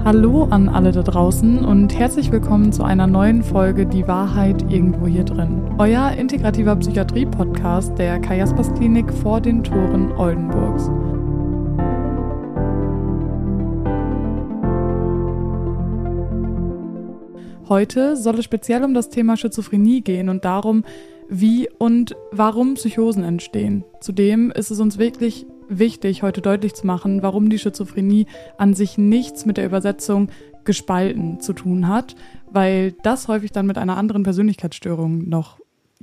Hallo an alle da draußen und herzlich willkommen zu einer neuen Folge Die Wahrheit irgendwo hier drin. Euer integrativer Psychiatrie-Podcast der Kai-Jaspers-Klinik vor den Toren Oldenburgs. Heute soll es speziell um das Thema Schizophrenie gehen und darum, wie und warum Psychosen entstehen. Zudem ist es uns wirklich wichtig, heute deutlich zu machen, warum die Schizophrenie an sich nichts mit der Übersetzung gespalten zu tun hat, weil das häufig dann mit einer anderen Persönlichkeitsstörung noch,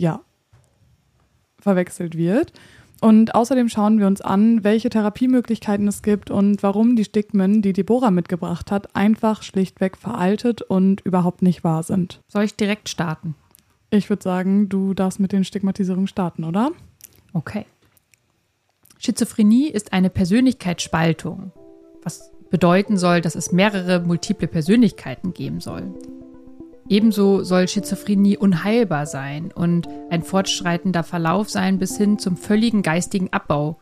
verwechselt wird. Und außerdem schauen wir uns an, welche Therapiemöglichkeiten es gibt und warum die Stigmen, die Deborah mitgebracht hat, einfach schlichtweg veraltet und überhaupt nicht wahr sind. Soll ich direkt starten? Ich würde sagen, du darfst mit den Stigmatisierungen starten, oder? Okay. Schizophrenie ist eine Persönlichkeitsspaltung, was bedeuten soll, dass es mehrere multiple Persönlichkeiten geben soll. Ebenso soll Schizophrenie unheilbar sein und ein fortschreitender Verlauf sein bis hin zum völligen geistigen Abbau.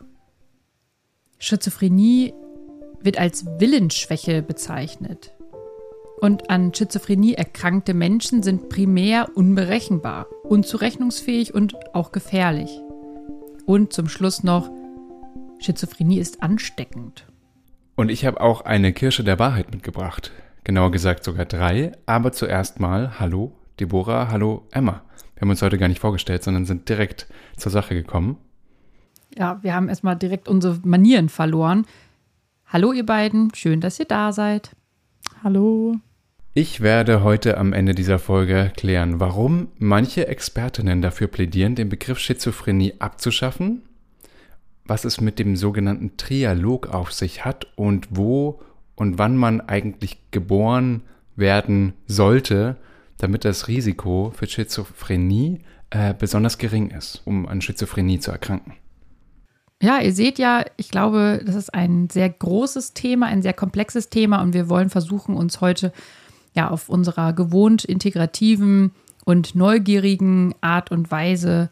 Schizophrenie wird als Willensschwäche bezeichnet. Und an Schizophrenie erkrankte Menschen sind primär unberechenbar, unzurechnungsfähig und auch gefährlich. Und zum Schluss noch, Schizophrenie ist ansteckend. Und ich habe auch eine Kirsche der Wahrheit mitgebracht. Genauer gesagt sogar 3. Aber zuerst mal, hallo Deborah, hallo Emma. Wir haben uns heute gar nicht vorgestellt, sondern sind direkt zur Sache gekommen. Ja, wir haben erstmal direkt unsere Manieren verloren. Hallo ihr beiden, schön, dass ihr da seid. Hallo. Ich werde heute am Ende dieser Folge klären, warum manche Expertinnen dafür plädieren, den Begriff Schizophrenie abzuschaffen, was es mit dem sogenannten Trialog auf sich hat und wo und wann man eigentlich geboren werden sollte, damit das Risiko für Schizophrenie besonders gering ist, um an Schizophrenie zu erkranken. Ja, ihr seht ja, ich glaube, das ist ein sehr großes Thema, ein sehr komplexes Thema und wir wollen versuchen, uns heute auf unserer gewohnt integrativen und neugierigen Art und Weise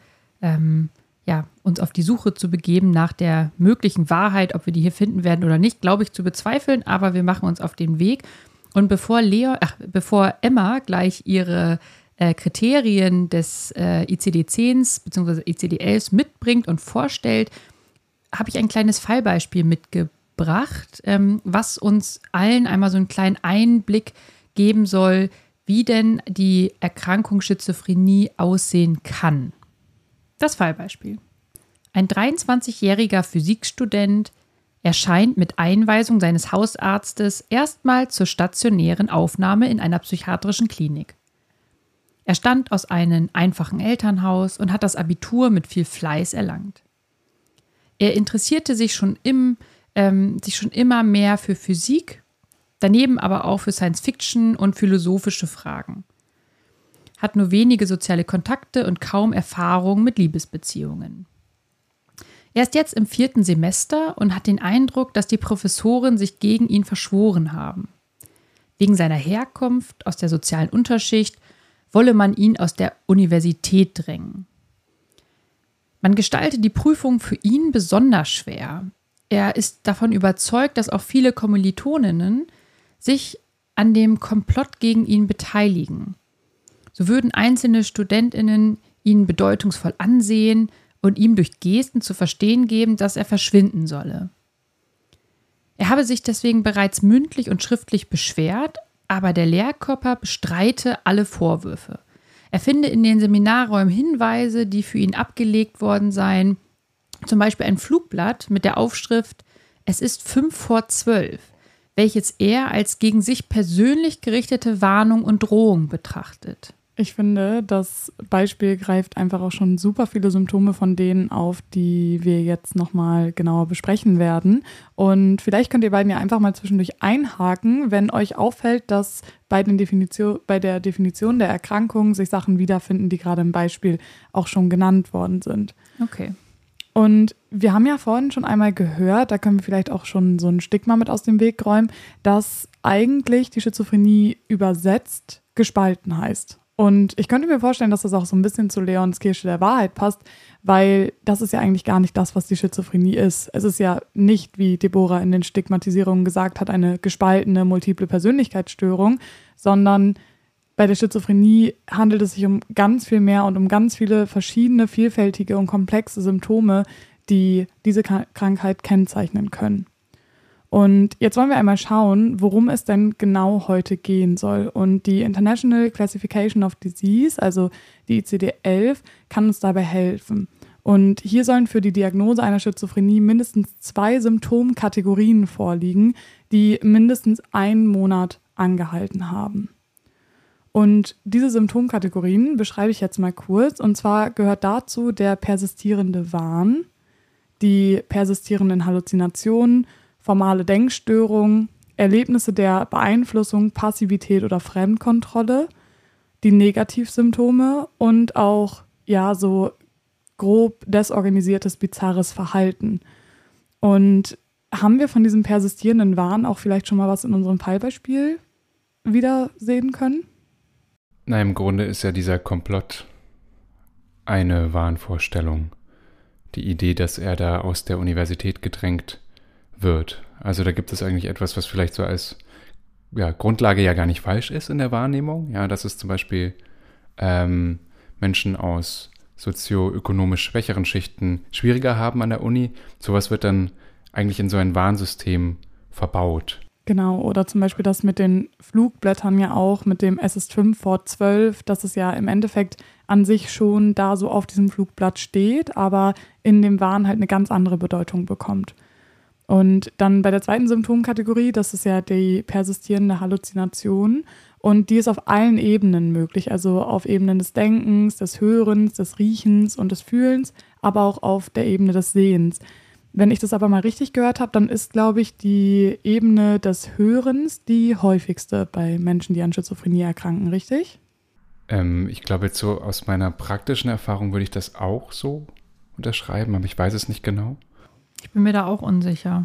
uns auf die Suche zu begeben nach der möglichen Wahrheit, ob wir die hier finden werden oder nicht, glaube ich, zu bezweifeln, aber wir machen uns auf den Weg. Und bevor Emma gleich ihre Kriterien des ICD-10s bzw. ICD-11s mitbringt und vorstellt, habe ich ein kleines Fallbeispiel mitgebracht, was uns allen einmal so einen kleinen Einblick geben soll, wie denn die Erkrankung Schizophrenie aussehen kann. Das Fallbeispiel. Ein 23-jähriger Physikstudent erscheint mit Einweisung seines Hausarztes erstmal zur stationären Aufnahme in einer psychiatrischen Klinik. Er stammt aus einem einfachen Elternhaus und hat das Abitur mit viel Fleiß erlangt. Er interessierte sich schon immer mehr für Physik, daneben aber auch für Science-Fiction und philosophische Fragen. Hat nur wenige soziale Kontakte und kaum Erfahrung mit Liebesbeziehungen. Er ist jetzt im 4. Semester und hat den Eindruck, dass die Professoren sich gegen ihn verschworen haben. Wegen seiner Herkunft aus der sozialen Unterschicht wolle man ihn aus der Universität drängen. Man gestalte die Prüfung für ihn besonders schwer. Er ist davon überzeugt, dass auch viele Kommilitoninnen sich an dem Komplott gegen ihn beteiligen. So würden einzelne StudentInnen ihn bedeutungsvoll ansehen und ihm durch Gesten zu verstehen geben, dass er verschwinden solle. Er habe sich deswegen bereits mündlich und schriftlich beschwert, aber der Lehrkörper bestreite alle Vorwürfe. Er finde in den Seminarräumen Hinweise, die für ihn abgelegt worden seien, zum Beispiel ein Flugblatt mit der Aufschrift „Es ist 11:55, welches er als gegen sich persönlich gerichtete Warnung und Drohung betrachtet. Ich finde, das Beispiel greift einfach auch schon super viele Symptome von denen auf, die wir jetzt nochmal genauer besprechen werden. Und vielleicht könnt ihr beiden ja einfach mal zwischendurch einhaken, wenn euch auffällt, dass bei der Definition der Erkrankung sich Sachen wiederfinden, die gerade im Beispiel auch schon genannt worden sind. Okay. Und wir haben ja vorhin schon einmal gehört, da können wir vielleicht auch schon so ein Stigma mit aus dem Weg räumen, dass eigentlich die Schizophrenie übersetzt gespalten heißt. Und ich könnte mir vorstellen, dass das auch so ein bisschen zu Leons Kirche der Wahrheit passt, weil das ist ja eigentlich gar nicht das, was die Schizophrenie ist. Es ist ja nicht, wie Deborah in den Stigmatisierungen gesagt hat, eine gespaltene multiple Persönlichkeitsstörung, sondern bei der Schizophrenie handelt es sich um ganz viel mehr und um ganz viele verschiedene, vielfältige und komplexe Symptome, die diese Krankheit kennzeichnen können. Und jetzt wollen wir einmal schauen, worum es denn genau heute gehen soll. Und die International Classification of Disease, also die ICD-11, kann uns dabei helfen. Und hier sollen für die Diagnose einer Schizophrenie mindestens 2 Symptomkategorien vorliegen, die mindestens 1 Monat angehalten haben. Und diese Symptomkategorien beschreibe ich jetzt mal kurz. Und zwar gehört dazu der persistierende Wahn, die persistierenden Halluzinationen, formale Denkstörungen, Erlebnisse der Beeinflussung, Passivität oder Fremdkontrolle, die Negativsymptome und auch so grob desorganisiertes, bizarres Verhalten. Und haben wir von diesem persistierenden Wahn auch vielleicht schon mal was in unserem Fallbeispiel wiedersehen können? Na, im Grunde ist ja dieser Komplott eine Wahnvorstellung. Die Idee, dass er da aus der Universität gedrängt wird. Also da gibt es eigentlich etwas, was vielleicht so als Grundlage ja gar nicht falsch ist in der Wahrnehmung. Ja, dass es zum Beispiel Menschen aus sozioökonomisch schwächeren Schichten schwieriger haben an der Uni. Sowas wird dann eigentlich in so ein Warnsystem verbaut. Genau, oder zum Beispiel das mit den Flugblättern ja auch, mit dem es ist 5 vor 12, dass es ja im Endeffekt an sich schon da so auf diesem Flugblatt steht, aber in dem Wahn halt eine ganz andere Bedeutung bekommt. Und dann bei der zweiten Symptomkategorie, das ist ja die persistierende Halluzination und die ist auf allen Ebenen möglich, also auf Ebenen des Denkens, des Hörens, des Riechens und des Fühlens, aber auch auf der Ebene des Sehens. Wenn ich das aber mal richtig gehört habe, dann ist, glaube ich, die Ebene des Hörens die häufigste bei Menschen, die an Schizophrenie erkranken, richtig? Ich glaube jetzt so aus meiner praktischen Erfahrung würde ich das auch so unterschreiben, aber ich weiß es nicht genau. Ich bin mir da auch unsicher.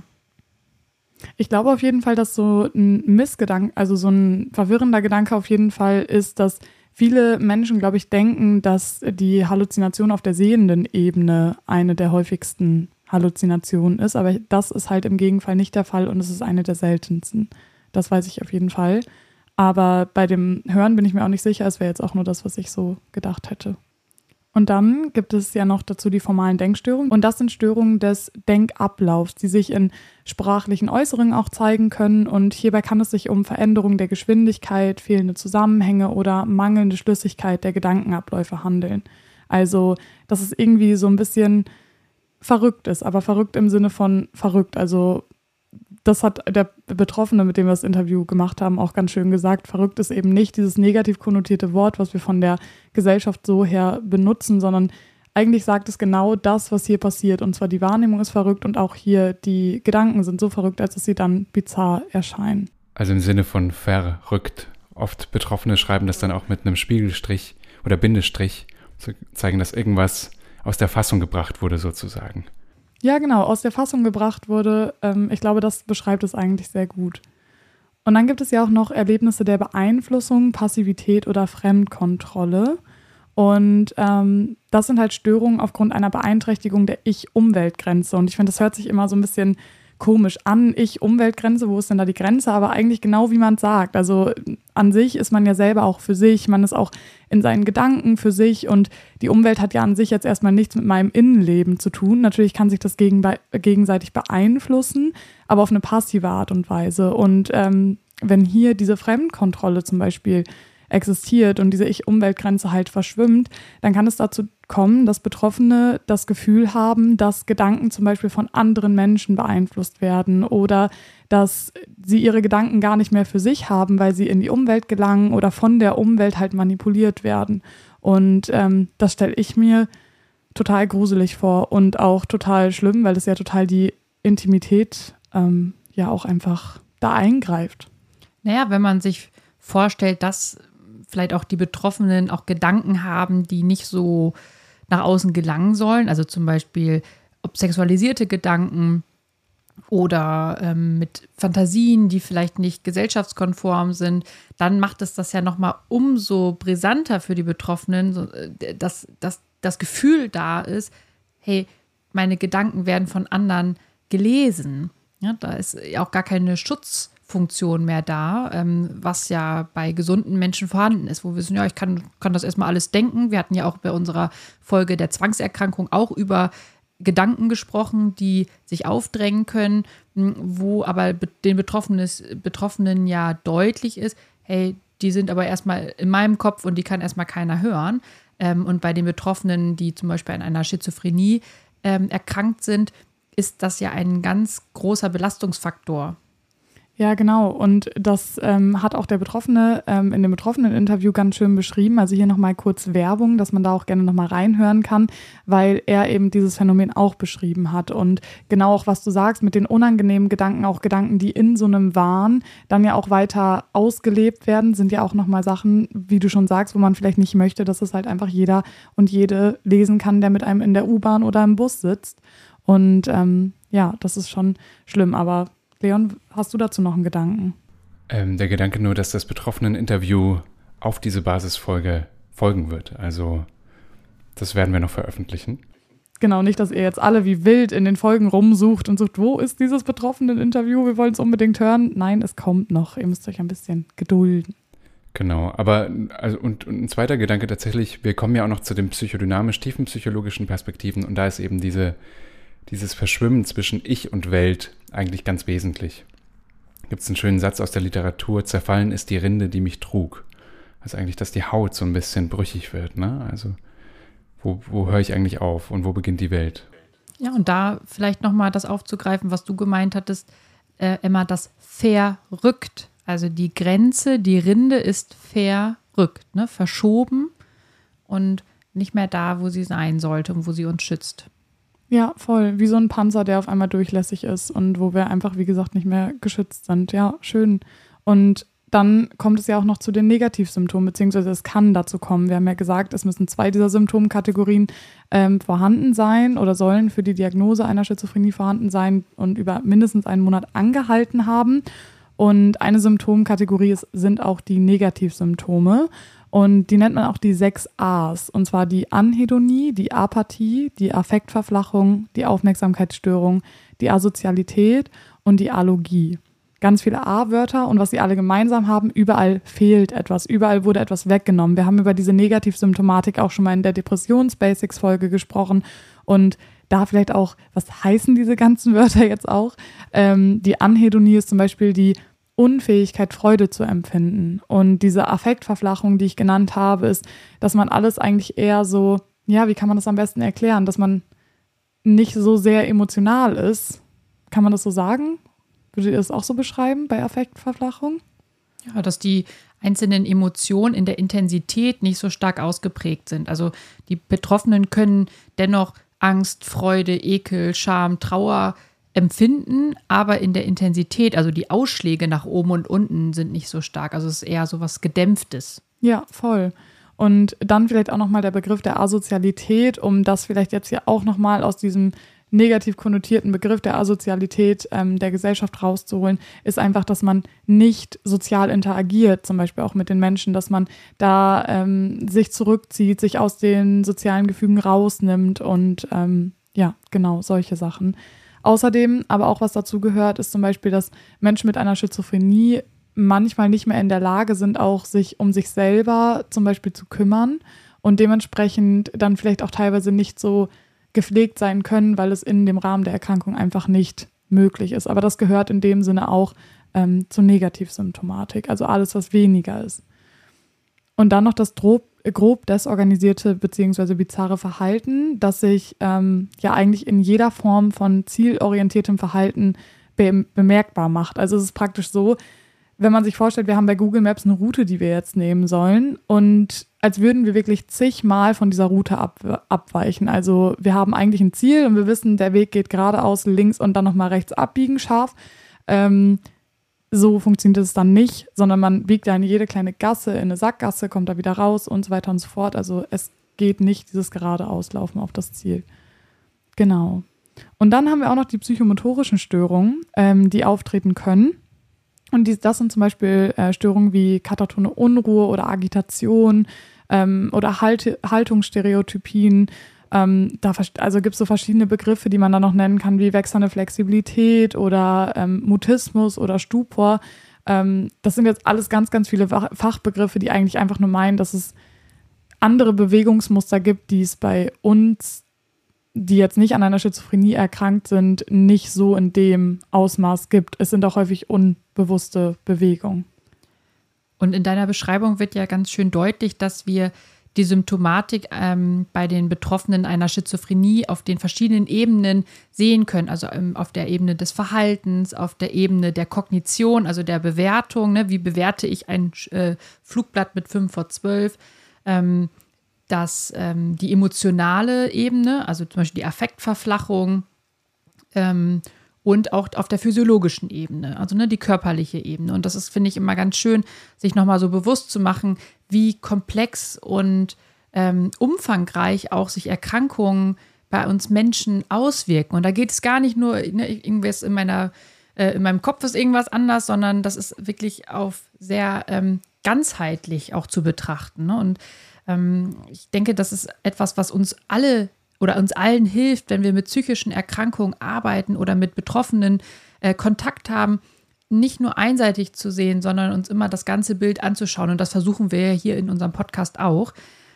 Ich glaube auf jeden Fall, dass so ein Missgedanke, also so ein verwirrender Gedanke auf jeden Fall ist, dass viele Menschen, glaube ich, denken, dass die Halluzination auf der sehenden Ebene eine der häufigsten Halluzinationen ist, aber das ist halt im Gegenteil nicht der Fall und es ist eine der seltensten. Das weiß ich auf jeden Fall. Aber bei dem Hören bin ich mir auch nicht sicher, es wäre jetzt auch nur das, was ich so gedacht hätte. Und dann gibt es ja noch dazu die formalen Denkstörungen. Und das sind Störungen des Denkablaufs, die sich in sprachlichen Äußerungen auch zeigen können. Und hierbei kann es sich um Veränderungen der Geschwindigkeit, fehlende Zusammenhänge oder mangelnde Schlüssigkeit der Gedankenabläufe handeln. Also, dass es irgendwie so ein bisschen verrückt ist, aber verrückt im Sinne von verrückt. Also, das hat der Betroffene, mit dem wir das Interview gemacht haben, auch ganz schön gesagt. Verrückt ist eben nicht dieses negativ konnotierte Wort, was wir von der Gesellschaft so her benutzen, sondern eigentlich sagt es genau das, was hier passiert. Und zwar die Wahrnehmung ist verrückt und auch hier die Gedanken sind so verrückt, als dass sie dann bizarr erscheinen. Also im Sinne von verrückt. Oft Betroffene schreiben das dann auch mit einem Spiegelstrich oder Bindestrich, zu zeigen, dass irgendwas aus der Fassung gebracht wurde sozusagen. Ja, genau, aus der Fassung gebracht wurde. Ich glaube, das beschreibt es eigentlich sehr gut. Und dann gibt es ja auch noch Erlebnisse der Beeinflussung, Passivität oder Fremdkontrolle. Und das sind halt Störungen aufgrund einer Beeinträchtigung der Ich-Umwelt-Grenze. Und ich finde, das hört sich immer so ein bisschen komisch an. Ich-Umwelt-Grenze, wo ist denn da die Grenze? Aber eigentlich genau wie man es sagt. Also an sich ist man ja selber auch für sich. Man ist auch in seinen Gedanken für sich. Und die Umwelt hat ja an sich jetzt erstmal nichts mit meinem Innenleben zu tun. Natürlich kann sich das gegenseitig beeinflussen, aber auf eine passive Art und Weise. Und wenn hier diese Fremdkontrolle zum Beispiel existiert und diese Ich-Umwelt-Grenze halt verschwimmt, dann kann es dazu kommen, dass Betroffene das Gefühl haben, dass Gedanken zum Beispiel von anderen Menschen beeinflusst werden oder dass sie ihre Gedanken gar nicht mehr für sich haben, weil sie in die Umwelt gelangen oder von der Umwelt halt manipuliert werden. Und das stelle ich mir total gruselig vor und auch total schlimm, weil es ja total die Intimität ja auch einfach da eingreift. Naja, wenn man sich vorstellt, dass vielleicht auch die Betroffenen auch Gedanken haben, die nicht so nach außen gelangen sollen. Also zum Beispiel ob sexualisierte Gedanken oder mit Fantasien, die vielleicht nicht gesellschaftskonform sind, dann macht es das ja nochmal umso brisanter für die Betroffenen, dass das Gefühl da ist, hey, meine Gedanken werden von anderen gelesen. Ja, da ist ja auch gar keine Schutzfunktion mehr da, was ja bei gesunden Menschen vorhanden ist, wo wir wissen, ja, ich kann das erstmal alles denken. Wir hatten ja auch bei unserer Folge der Zwangserkrankung auch über Gedanken gesprochen, die sich aufdrängen können, wo aber den Betroffenen ja deutlich ist, hey, die sind aber erstmal in meinem Kopf und die kann erstmal keiner hören. Und bei den Betroffenen, die zum Beispiel an einer Schizophrenie erkrankt sind, ist das ja ein ganz großer Belastungsfaktor. Ja, genau. Und das hat auch der Betroffene in dem Betroffenen-Interview ganz schön beschrieben. Also hier nochmal kurz Werbung, dass man da auch gerne nochmal reinhören kann, weil er eben dieses Phänomen auch beschrieben hat. Und genau auch, was du sagst, mit den unangenehmen Gedanken, auch Gedanken, die in so einem Wahn dann ja auch weiter ausgelebt werden, sind ja auch nochmal Sachen, wie du schon sagst, wo man vielleicht nicht möchte, dass es halt einfach jeder und jede lesen kann, der mit einem in der U-Bahn oder im Bus sitzt. Und ja, das ist schon schlimm, aber Leon, hast du dazu noch einen Gedanken? Der Gedanke nur, dass das Betroffenen-Interview auf diese Basisfolge folgen wird. Also das werden wir noch veröffentlichen. Genau, nicht, dass ihr jetzt alle wie wild in den Folgen rumsucht und sucht, wo ist dieses Betroffenen-Interview? Wir wollen es unbedingt hören. Nein, es kommt noch. Ihr müsst euch ein bisschen gedulden. Genau, aber also und ein zweiter Gedanke tatsächlich, wir kommen ja auch noch zu den psychodynamisch tiefenpsychologischen Perspektiven und da ist eben dieses Verschwimmen zwischen Ich und Welt eigentlich ganz wesentlich. Gibt es einen schönen Satz aus der Literatur, zerfallen ist die Rinde, die mich trug. Also eigentlich, dass die Haut so ein bisschen brüchig wird, ne? Also wo höre ich eigentlich auf und wo beginnt die Welt? Ja, und da vielleicht nochmal das aufzugreifen, was du gemeint hattest, Emma, das verrückt. Also die Grenze, die Rinde ist verrückt, ne? Verschoben und nicht mehr da, wo sie sein sollte und wo sie uns schützt. Ja, voll. Wie so ein Panzer, der auf einmal durchlässig ist und wo wir einfach, wie gesagt, nicht mehr geschützt sind. Ja, schön. Und dann kommt es ja auch noch zu den Negativsymptomen, beziehungsweise es kann dazu kommen. Wir haben ja gesagt, es müssen 2 dieser Symptomkategorien vorhanden sein oder sollen für die Diagnose einer Schizophrenie vorhanden sein und über mindestens einen Monat angehalten haben. Und eine Symptomkategorie sind auch die Negativsymptome. Und die nennt man auch die 6 A's. Und zwar die Anhedonie, die Apathie, die Affektverflachung, die Aufmerksamkeitsstörung, die Asozialität und die Alogie. Ganz viele A-Wörter und was sie alle gemeinsam haben, überall fehlt etwas, überall wurde etwas weggenommen. Wir haben über diese Negativsymptomatik auch schon mal in der Depressions-Basics-Folge gesprochen und da vielleicht auch, was heißen diese ganzen Wörter jetzt auch? Die Anhedonie ist zum Beispiel die Unfähigkeit, Freude zu empfinden. Und diese Affektverflachung, die ich genannt habe, ist, dass man alles eigentlich eher so, ja, wie kann man das am besten erklären, dass man nicht so sehr emotional ist. Kann man das so sagen? Würdet ihr das auch so beschreiben bei Affektverflachung? Ja, dass die einzelnen Emotionen in der Intensität nicht so stark ausgeprägt sind. Also die Betroffenen können dennoch Angst, Freude, Ekel, Scham, Trauer empfinden, aber in der Intensität, also die Ausschläge nach oben und unten sind nicht so stark. Also es ist eher so was Gedämpftes. Ja, voll. Und dann vielleicht auch nochmal der Begriff der Asozialität, um das vielleicht jetzt hier auch nochmal aus diesem negativ konnotierten Begriff der Asozialität der Gesellschaft rauszuholen, ist einfach, dass man nicht sozial interagiert, zum Beispiel auch mit den Menschen, dass man da sich zurückzieht, sich aus den sozialen Gefügen rausnimmt und ja, genau, solche Sachen. Außerdem, aber auch was dazu gehört, ist zum Beispiel, dass Menschen mit einer Schizophrenie manchmal nicht mehr in der Lage sind, auch sich um sich selber zum Beispiel zu kümmern und dementsprechend dann vielleicht auch teilweise nicht so gepflegt sein können, weil es in dem Rahmen der Erkrankung einfach nicht möglich ist. Aber das gehört in dem Sinne auch zur Negativsymptomatik, also alles, was weniger ist. Und dann noch das grob desorganisierte bzw. bizarre Verhalten, das sich ja eigentlich in jeder Form von zielorientiertem Verhalten bemerkbar macht. Also es ist praktisch so, wenn man sich vorstellt, wir haben bei Google Maps eine Route, die wir jetzt nehmen sollen und als würden wir wirklich zigmal von dieser Route abweichen. Also wir haben eigentlich ein Ziel und wir wissen, der Weg geht geradeaus, links und dann nochmal rechts abbiegen, scharf. So funktioniert es dann nicht, sondern man biegt ja in jede kleine Gasse, in eine Sackgasse, kommt da wieder raus und so weiter und so fort. Also es geht nicht dieses geradeauslaufen auf das Ziel. Genau. Und dann haben wir auch noch die psychomotorischen Störungen, die auftreten können. Und das sind zum Beispiel Störungen wie katatone Unruhe oder Agitation oder Haltungsstereotypien. Also gibt es so verschiedene Begriffe, die man dann noch nennen kann, wie wechselnde Flexibilität oder Mutismus oder Stupor. Das sind jetzt alles ganz, ganz viele Fachbegriffe, die eigentlich einfach nur meinen, dass es andere Bewegungsmuster gibt, die es bei uns, die jetzt nicht an einer Schizophrenie erkrankt sind, nicht so in dem Ausmaß gibt. Es sind auch häufig unbewusste Bewegungen. Und in deiner Beschreibung wird ja ganz schön deutlich, dass wir die Symptomatik bei den Betroffenen einer Schizophrenie auf den verschiedenen Ebenen sehen können. Also auf der Ebene des Verhaltens, auf der Ebene der Kognition, also der Bewertung. Ne? Wie bewerte ich ein Flugblatt mit 5/12? Die emotionale Ebene, also zum Beispiel die Affektverflachung und auch auf der physiologischen Ebene, also die körperliche Ebene. Und das ist, finde ich, immer ganz schön, sich nochmal so bewusst zu machen, wie komplex und umfangreich auch sich Erkrankungen bei uns Menschen auswirken. Und da geht es gar nicht nur, irgendwas in meinem Kopf ist irgendwas anders, sondern das ist wirklich auf sehr ganzheitlich auch zu betrachten. Ne? Und ich denke, das ist etwas, was uns alle oder uns allen hilft, wenn wir mit psychischen Erkrankungen arbeiten oder mit Betroffenen Kontakt haben, nicht nur einseitig zu sehen, sondern uns immer das ganze Bild anzuschauen. Und das versuchen wir hier in unserem Podcast auch.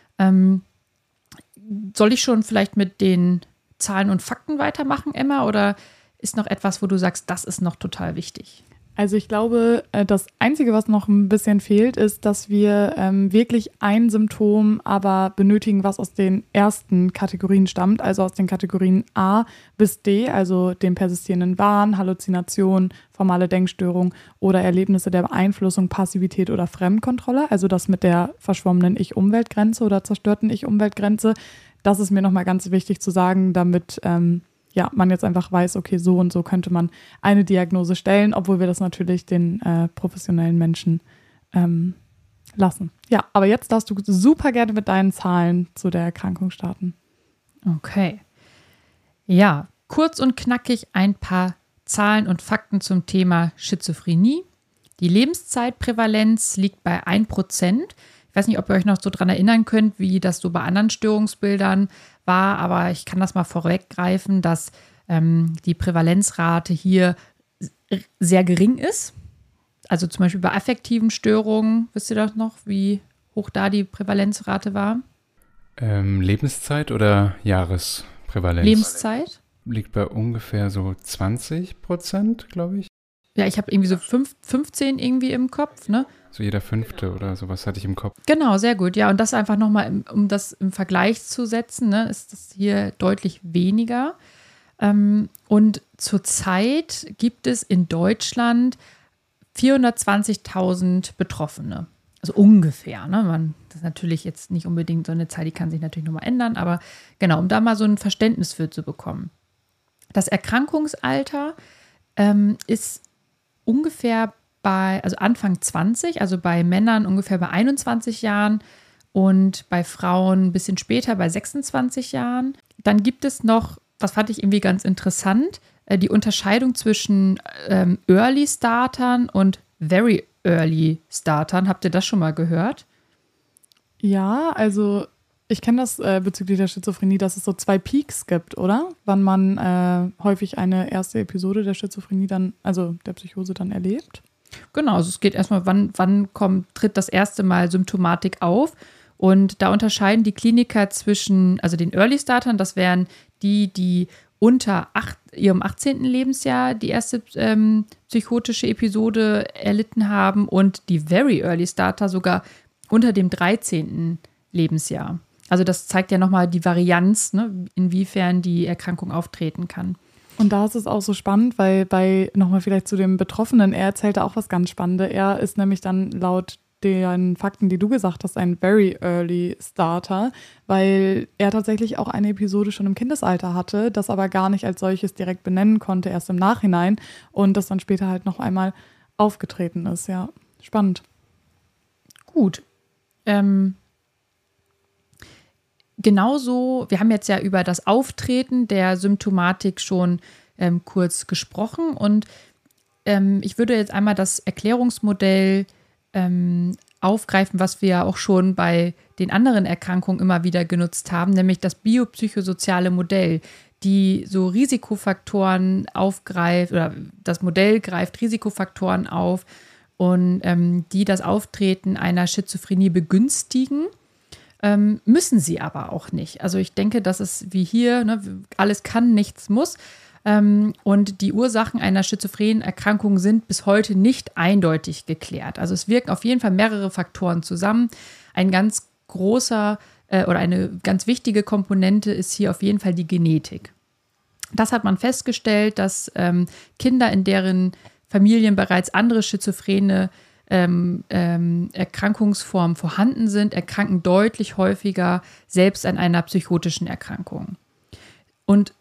Soll ich schon vielleicht mit den Zahlen und Fakten weitermachen, Emma? Oder ist noch etwas, wo du sagst, das ist noch total wichtig? Also ich glaube, das Einzige, was noch ein bisschen fehlt, ist, dass wir wirklich ein Symptom aber benötigen, was aus den ersten Kategorien stammt, also aus den Kategorien A bis D, also dem persistierenden Wahn, Halluzination, formale Denkstörung oder Erlebnisse der Beeinflussung, Passivität oder Fremdkontrolle, also das mit der verschwommenen Ich-Umwelt-Grenze oder zerstörten Ich-Umwelt-Grenze. Das ist mir nochmal ganz wichtig zu sagen, damit man jetzt einfach weiß, okay, so und so könnte man eine Diagnose stellen, obwohl wir das natürlich den professionellen Menschen lassen. Ja, aber jetzt darfst du super gerne mit deinen Zahlen zu der Erkrankung starten. Okay. Ja, kurz und knackig ein paar Zahlen und Fakten zum Thema Schizophrenie. Die Lebenszeitprävalenz liegt bei 1%. Ich weiß nicht, ob ihr euch noch so dran erinnern könnt, wie das so bei anderen Störungsbildern war, aber ich kann das mal vorweggreifen, dass die Prävalenzrate hier sehr gering ist. Also zum Beispiel bei affektiven Störungen, wisst ihr das noch, wie hoch da die Prävalenzrate war? Lebenszeit oder Jahresprävalenz? Lebenszeit. Liegt bei ungefähr so 20%, glaube ich. Ja, ich habe irgendwie so 15 irgendwie im Kopf, ne? So jeder 5. oder sowas hatte ich im Kopf. Genau, sehr gut. Ja, und das einfach nochmal, um das im Vergleich zu setzen, ne, ist das hier deutlich weniger. Und zurzeit gibt es in Deutschland 420.000 Betroffene. Also ungefähr. Ne? Das ist natürlich jetzt nicht unbedingt so eine Zahl, die kann sich natürlich nochmal ändern, aber genau, um da mal so ein Verständnis für zu bekommen. Das Erkrankungsalter ist ungefähr also Anfang 20, also bei Männern ungefähr bei 21 Jahren und bei Frauen ein bisschen später bei 26 Jahren. Dann gibt es noch, was fand ich irgendwie ganz interessant, die Unterscheidung zwischen Early Startern und Very Early Startern. Habt ihr das schon mal gehört? Ja, also ich kenne das bezüglich der Schizophrenie, dass es so 2 Peaks gibt, oder? Wann man häufig eine erste Episode der Schizophrenie dann, also der Psychose dann erlebt. Genau, also es geht erstmal, wann tritt das erste Mal Symptomatik auf. Und da unterscheiden die Kliniker zwischen, also den Early Startern, das wären die unter ihrem 18. Lebensjahr die erste psychotische Episode erlitten haben und die Very Early Starter sogar unter dem 13. Lebensjahr. Also das zeigt ja nochmal die Varianz, ne, inwiefern die Erkrankung auftreten kann. Und da ist es auch so spannend, weil nochmal vielleicht zu dem Betroffenen, er erzählte auch was ganz Spannendes. Er ist nämlich dann laut den Fakten, die du gesagt hast, ein Very Early Starter, weil er tatsächlich auch eine Episode schon im Kindesalter hatte, das aber gar nicht als solches direkt benennen konnte, erst im Nachhinein und das dann später halt noch einmal aufgetreten ist. Ja, spannend. Gut. genauso, wir haben jetzt ja über das Auftreten der Symptomatik schon kurz gesprochen und ich würde jetzt einmal das Erklärungsmodell aufgreifen, was wir ja auch schon bei den anderen Erkrankungen immer wieder genutzt haben, nämlich das biopsychosoziale Modell, die so Risikofaktoren aufgreift oder das Modell greift Risikofaktoren auf und die das Auftreten einer Schizophrenie begünstigen, müssen sie aber auch nicht. Also ich denke, das ist wie hier, ne, alles kann, nichts muss. Und die Ursachen einer schizophrenen Erkrankung sind bis heute nicht eindeutig geklärt. Also es wirken auf jeden Fall mehrere Faktoren zusammen. Ein ganz großer oder eine ganz wichtige Komponente ist hier auf jeden Fall die Genetik. Das hat man festgestellt, dass Kinder, in deren Familien bereits andere schizophrene Erkrankungsformen vorhanden sind, erkranken deutlich häufiger selbst an einer psychotischen Erkrankung. Und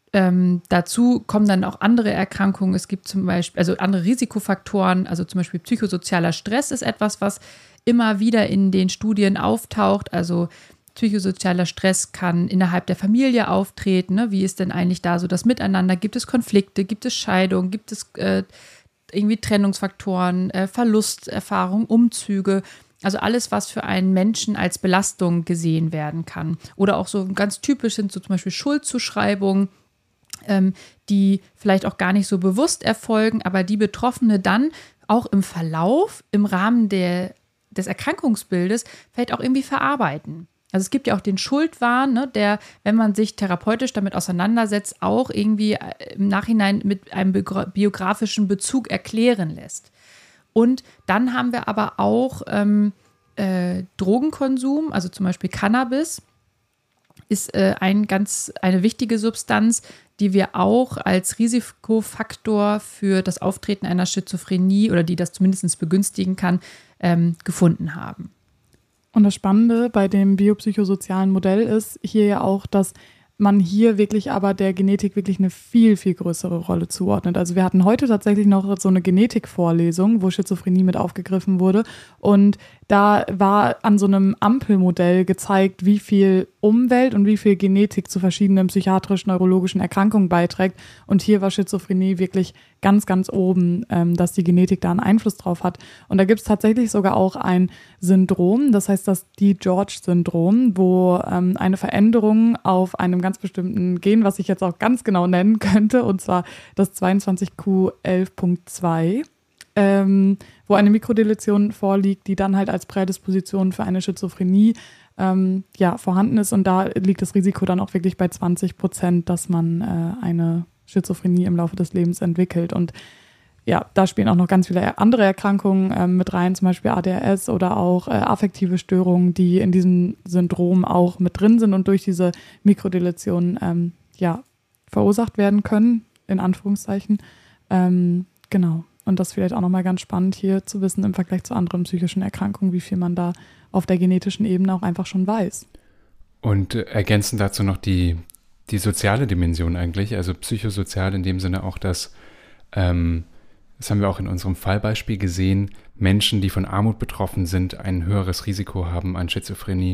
dazu kommen dann auch andere Erkrankungen. Es gibt zum Beispiel, also andere Risikofaktoren, also zum Beispiel psychosozialer Stress ist etwas, was immer wieder in den Studien auftaucht. Also psychosozialer Stress kann innerhalb der Familie auftreten. Ne? Wie ist denn eigentlich da so das Miteinander? Gibt es Konflikte? Gibt es Scheidung? Gibt es irgendwie Trennungsfaktoren, Verlusterfahrung, Umzüge? Also alles, was für einen Menschen als Belastung gesehen werden kann. Oder auch so ganz typisch sind so zum Beispiel Schuldzuschreibungen, die vielleicht auch gar nicht so bewusst erfolgen, aber die Betroffene dann auch im Verlauf, im Rahmen des Erkrankungsbildes vielleicht auch irgendwie verarbeiten. Also es gibt ja auch den Schuldwahn, ne, der, wenn man sich therapeutisch damit auseinandersetzt, auch irgendwie im Nachhinein mit einem biografischen Bezug erklären lässt. Und dann haben wir aber auch Drogenkonsum, also zum Beispiel Cannabis, ist eine wichtige Substanz, die wir auch als Risikofaktor für das Auftreten einer Schizophrenie oder die das zumindest begünstigen kann, gefunden haben. Und das Spannende bei dem biopsychosozialen Modell ist hier ja auch, dass man hier wirklich aber der Genetik wirklich eine viel, viel größere Rolle zuordnet. Also wir hatten heute tatsächlich noch so eine Genetikvorlesung, wo Schizophrenie mit aufgegriffen wurde. Und da war an so einem Ampelmodell gezeigt, wie viel Umwelt und wie viel Genetik zu verschiedenen psychiatrisch-neurologischen Erkrankungen beiträgt. Und hier war Schizophrenie wirklich ganz, ganz oben, dass die Genetik da einen Einfluss drauf hat. Und da gibt es tatsächlich sogar auch ein Syndrom, das heißt das DiGeorge-Syndrom, wo eine Veränderung auf einem ganz bestimmten Gen, was ich jetzt auch ganz genau nennen könnte, und zwar das 22q11.2, wo eine Mikrodeletion vorliegt, die dann halt als Prädisposition für eine Schizophrenie vorhanden ist. Und da liegt das Risiko dann auch wirklich bei 20%, dass man eine Schizophrenie im Laufe des Lebens entwickelt. Und ja, da spielen auch noch ganz viele andere Erkrankungen mit rein, zum Beispiel ADHS oder auch affektive Störungen, die in diesem Syndrom auch mit drin sind und durch diese Mikrodeletion verursacht werden können, in Anführungszeichen. Genau. Und das ist vielleicht auch nochmal ganz spannend hier zu wissen im Vergleich zu anderen psychischen Erkrankungen, wie viel man da auf der genetischen Ebene auch einfach schon weiß. Und ergänzend dazu noch die soziale Dimension eigentlich, also psychosozial in dem Sinne auch, dass, das haben wir auch in unserem Fallbeispiel gesehen, Menschen, die von Armut betroffen sind, ein höheres Risiko haben, an Schizophrenie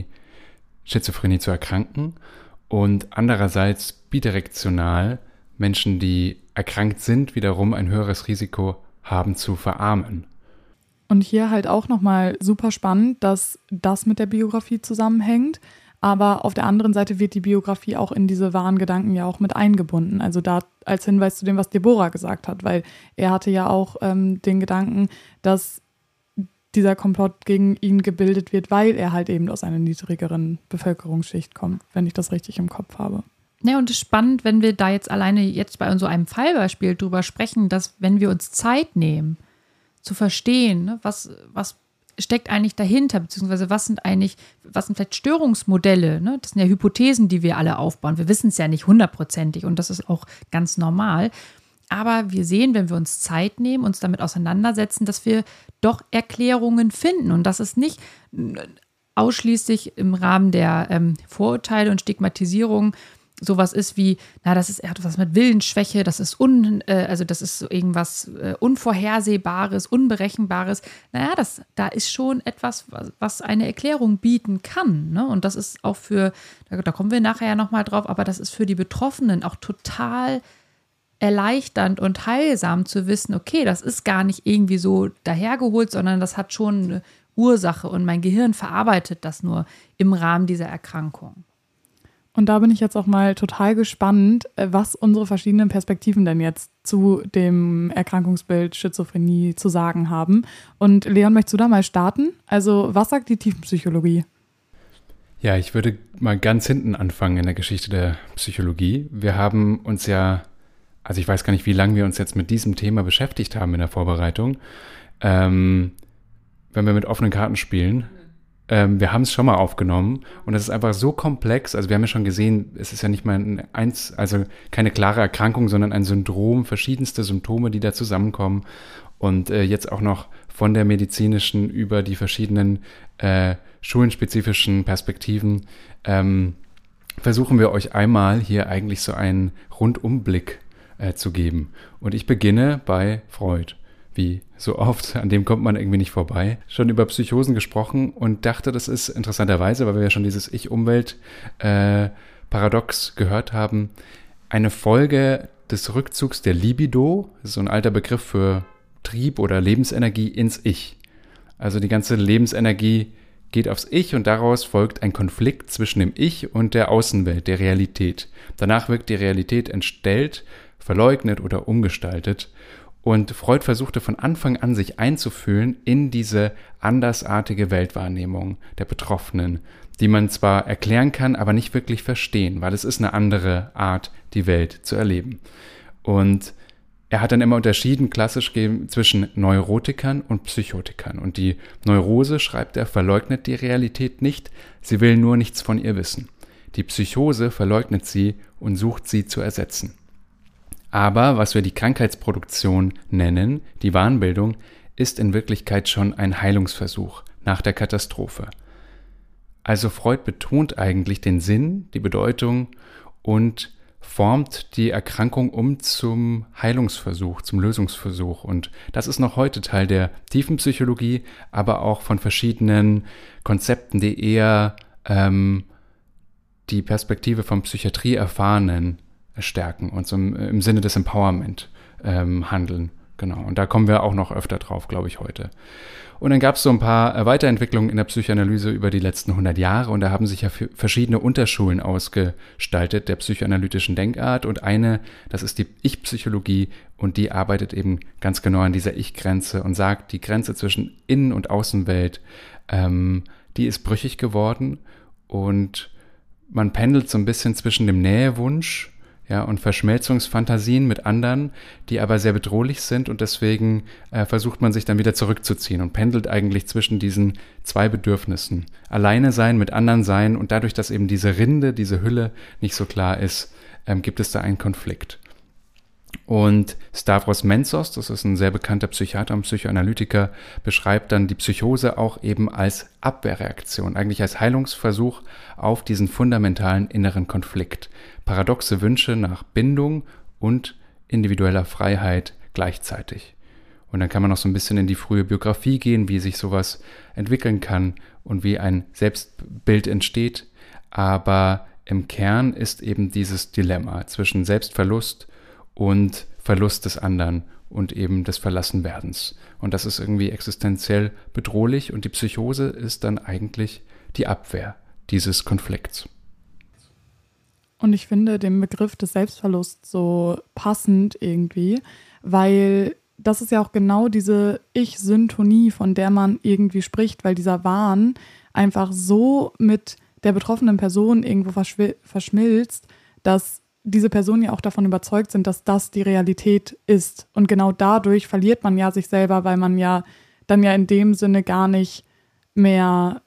zu erkranken. Und andererseits bidirektional Menschen, die erkrankt sind, wiederum ein höheres Risiko haben zu verarmen. Und hier halt auch nochmal super spannend, dass das mit der Biografie zusammenhängt. Aber auf der anderen Seite wird die Biografie auch in diese wahren Gedanken ja auch mit eingebunden. Also da als Hinweis zu dem, was Deborah gesagt hat, weil er hatte ja auch den Gedanken, dass dieser Komplott gegen ihn gebildet wird, weil er halt eben aus einer niedrigeren Bevölkerungsschicht kommt, wenn ich das richtig im Kopf habe. Ja, und es ist spannend, wenn wir da jetzt alleine bei so einem Fallbeispiel drüber sprechen, dass wenn wir uns Zeit nehmen, zu verstehen, ne, was steckt eigentlich dahinter, beziehungsweise was sind vielleicht Störungsmodelle, ne? Das sind ja Hypothesen, die wir alle aufbauen. Wir wissen es ja nicht 100%ig und das ist auch ganz normal. Aber wir sehen, wenn wir uns Zeit nehmen, uns damit auseinandersetzen, dass wir doch Erklärungen finden und dass es nicht ausschließlich im Rahmen der Vorurteile und Stigmatisierung sowas ist wie, das ist etwas mit Willensschwäche, das ist das ist so irgendwas Unvorhersehbares, Unberechenbares. Da ist schon etwas, was eine Erklärung bieten kann. Ne? Und das ist auch da kommen wir nachher ja nochmal drauf, aber das ist für die Betroffenen auch total erleichternd und heilsam zu wissen, okay, das ist gar nicht irgendwie so dahergeholt, sondern das hat schon eine Ursache und mein Gehirn verarbeitet das nur im Rahmen dieser Erkrankung. Und da bin ich jetzt auch mal total gespannt, was unsere verschiedenen Perspektiven denn jetzt zu dem Erkrankungsbild Schizophrenie zu sagen haben. Und Leon, möchtest du da mal starten? Also, was sagt die Tiefenpsychologie? Ja, ich würde mal ganz hinten anfangen in der Geschichte der Psychologie. Wir haben uns ja, also ich weiß gar nicht, wie lange wir uns jetzt mit diesem Thema beschäftigt haben in der Vorbereitung. Wenn wir mit offenen Karten spielen, wir haben es schon mal aufgenommen und es ist einfach so komplex. Also wir haben ja schon gesehen, es ist ja nicht mal also keine klare Erkrankung, sondern ein Syndrom, verschiedenste Symptome, die da zusammenkommen. Und jetzt auch noch von der medizinischen über die verschiedenen schulenspezifischen Perspektiven versuchen wir euch einmal hier eigentlich so einen Rundumblick zu geben. Und ich beginne bei Freud. Wie so oft, an dem kommt man irgendwie nicht vorbei. Schon über Psychosen gesprochen und dachte, das ist interessanterweise, weil wir ja schon dieses Ich-Umwelt-Paradox gehört haben, eine Folge des Rückzugs der Libido, das ist so ein alter Begriff für Trieb oder Lebensenergie, ins Ich. Also die ganze Lebensenergie geht aufs Ich und daraus folgt ein Konflikt zwischen dem Ich und der Außenwelt, der Realität. Danach wird die Realität entstellt, verleugnet oder umgestaltet. Und Freud versuchte von Anfang an, sich einzufühlen in diese andersartige Weltwahrnehmung der Betroffenen, die man zwar erklären kann, aber nicht wirklich verstehen, weil es ist eine andere Art, die Welt zu erleben. Und er hat dann immer unterschieden, klassisch zwischen Neurotikern und Psychotikern. Und die Neurose, schreibt er, verleugnet die Realität nicht, sie will nur nichts von ihr wissen. Die Psychose verleugnet sie und sucht sie zu ersetzen. Aber was wir die Krankheitsproduktion nennen, die Wahnbildung, ist in Wirklichkeit schon ein Heilungsversuch nach der Katastrophe. Also Freud betont eigentlich den Sinn, die Bedeutung und formt die Erkrankung um zum Heilungsversuch, zum Lösungsversuch. Und das ist noch heute Teil der Tiefenpsychologie, aber auch von verschiedenen Konzepten, die eher die Perspektive von Psychiatrie-Erfahrenen stärken und so im Sinne des Empowerment handeln. Genau. Und da kommen wir auch noch öfter drauf, glaube ich, heute. Und dann gab es so ein paar Weiterentwicklungen in der Psychoanalyse über die letzten 100 Jahre und da haben sich ja verschiedene Unterschulen ausgestaltet der psychoanalytischen Denkart und eine, das ist die Ich-Psychologie und die arbeitet eben ganz genau an dieser Ich-Grenze und sagt, die Grenze zwischen Innen- und Außenwelt, die ist brüchig geworden und man pendelt so ein bisschen zwischen dem Nähewunsch, ja, und Verschmelzungsfantasien mit anderen, die aber sehr bedrohlich sind und deswegen versucht man sich dann wieder zurückzuziehen und pendelt eigentlich zwischen diesen zwei Bedürfnissen. Alleine sein, mit anderen sein und dadurch, dass eben diese Rinde, diese Hülle nicht so klar ist, gibt es da einen Konflikt. Und Stavros Mentsos, das ist ein sehr bekannter Psychiater und Psychoanalytiker, beschreibt dann die Psychose auch eben als Abwehrreaktion, eigentlich als Heilungsversuch auf diesen fundamentalen inneren Konflikt. Paradoxe Wünsche nach Bindung und individueller Freiheit gleichzeitig. Und dann kann man noch so ein bisschen in die frühe Biografie gehen, wie sich sowas entwickeln kann und wie ein Selbstbild entsteht. Aber im Kern ist eben dieses Dilemma zwischen Selbstverlust und Verlust des anderen und eben des Verlassenwerdens. Und das ist irgendwie existenziell bedrohlich und die Psychose ist dann eigentlich die Abwehr dieses Konflikts. Und ich finde den Begriff des Selbstverlusts so passend irgendwie, weil das ist ja auch genau diese Ich-Syntonie, von der man irgendwie spricht, weil dieser Wahn einfach so mit der betroffenen Person irgendwo verschmilzt, dass diese Personen ja auch davon überzeugt sind, dass das die Realität ist. Und genau dadurch verliert man ja sich selber, weil man ja dann ja in dem Sinne gar nicht mehr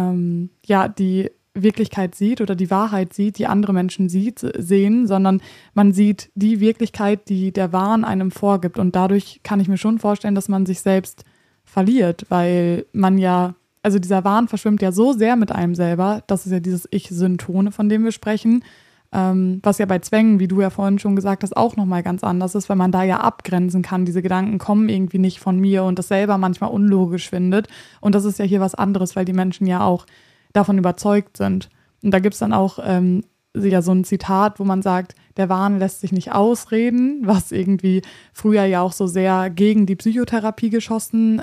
die Wirklichkeit sieht oder die Wahrheit sieht, die andere Menschen sehen, sondern man sieht die Wirklichkeit, die der Wahn einem vorgibt. Und dadurch kann ich mir schon vorstellen, dass man sich selbst verliert, weil man ja, also dieser Wahn verschwimmt ja so sehr mit einem selber, das ist ja dieses Ich-Syntone, von dem wir sprechen, Was ja bei Zwängen, wie du ja vorhin schon gesagt hast, auch nochmal ganz anders ist, weil man da ja abgrenzen kann. Diese Gedanken kommen irgendwie nicht von mir und das selber manchmal unlogisch findet. Und das ist ja hier was anderes, weil die Menschen ja auch davon überzeugt sind. Und da gibt es dann auch ja so ein Zitat, wo man sagt, der Wahn lässt sich nicht ausreden, was irgendwie früher ja auch so sehr gegen die Psychotherapie geschossen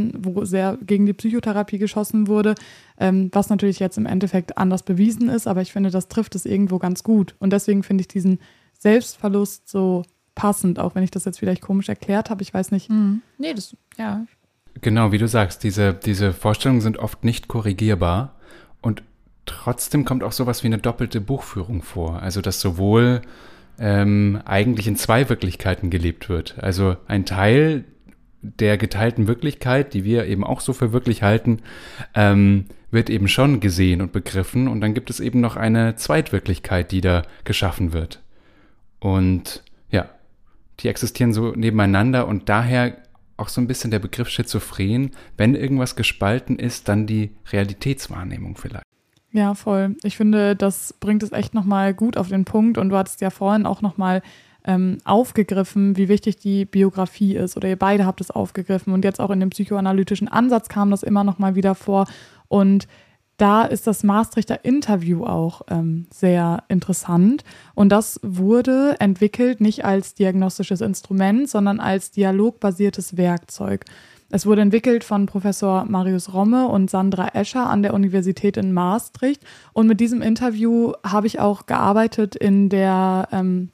wurde, was natürlich jetzt im Endeffekt anders bewiesen ist, aber ich finde, das trifft es irgendwo ganz gut. Und deswegen finde ich diesen Selbstverlust so passend, auch wenn ich das jetzt vielleicht komisch erklärt habe, ich weiß nicht. Nee, ja. Genau, wie du sagst, diese Vorstellungen sind oft nicht korrigierbar und trotzdem kommt auch sowas wie eine doppelte Buchführung vor. Also, dass sowohl eigentlich in zwei Wirklichkeiten gelebt wird. Also ein Teil der geteilten Wirklichkeit, die wir eben auch so für wirklich halten, wird eben schon gesehen und begriffen. Und dann gibt es eben noch eine Zweitwirklichkeit, die da geschaffen wird. Und ja, die existieren so nebeneinander und daher auch so ein bisschen der Begriff Schizophren. Wenn irgendwas gespalten ist, dann die Realitätswahrnehmung vielleicht. Ja, voll. Ich finde, das bringt es echt nochmal gut auf den Punkt und du hattest ja vorhin auch nochmal aufgegriffen, wie wichtig die Biografie ist oder ihr beide habt es aufgegriffen und jetzt auch in dem psychoanalytischen Ansatz kam das immer nochmal wieder vor und da ist das Maastrichter Interview auch sehr interessant und das wurde entwickelt nicht als diagnostisches Instrument, sondern als dialogbasiertes Werkzeug. Es wurde entwickelt von Professor Marius Romme und Sandra Escher an der Universität in Maastricht. Und mit diesem Interview habe ich auch gearbeitet in der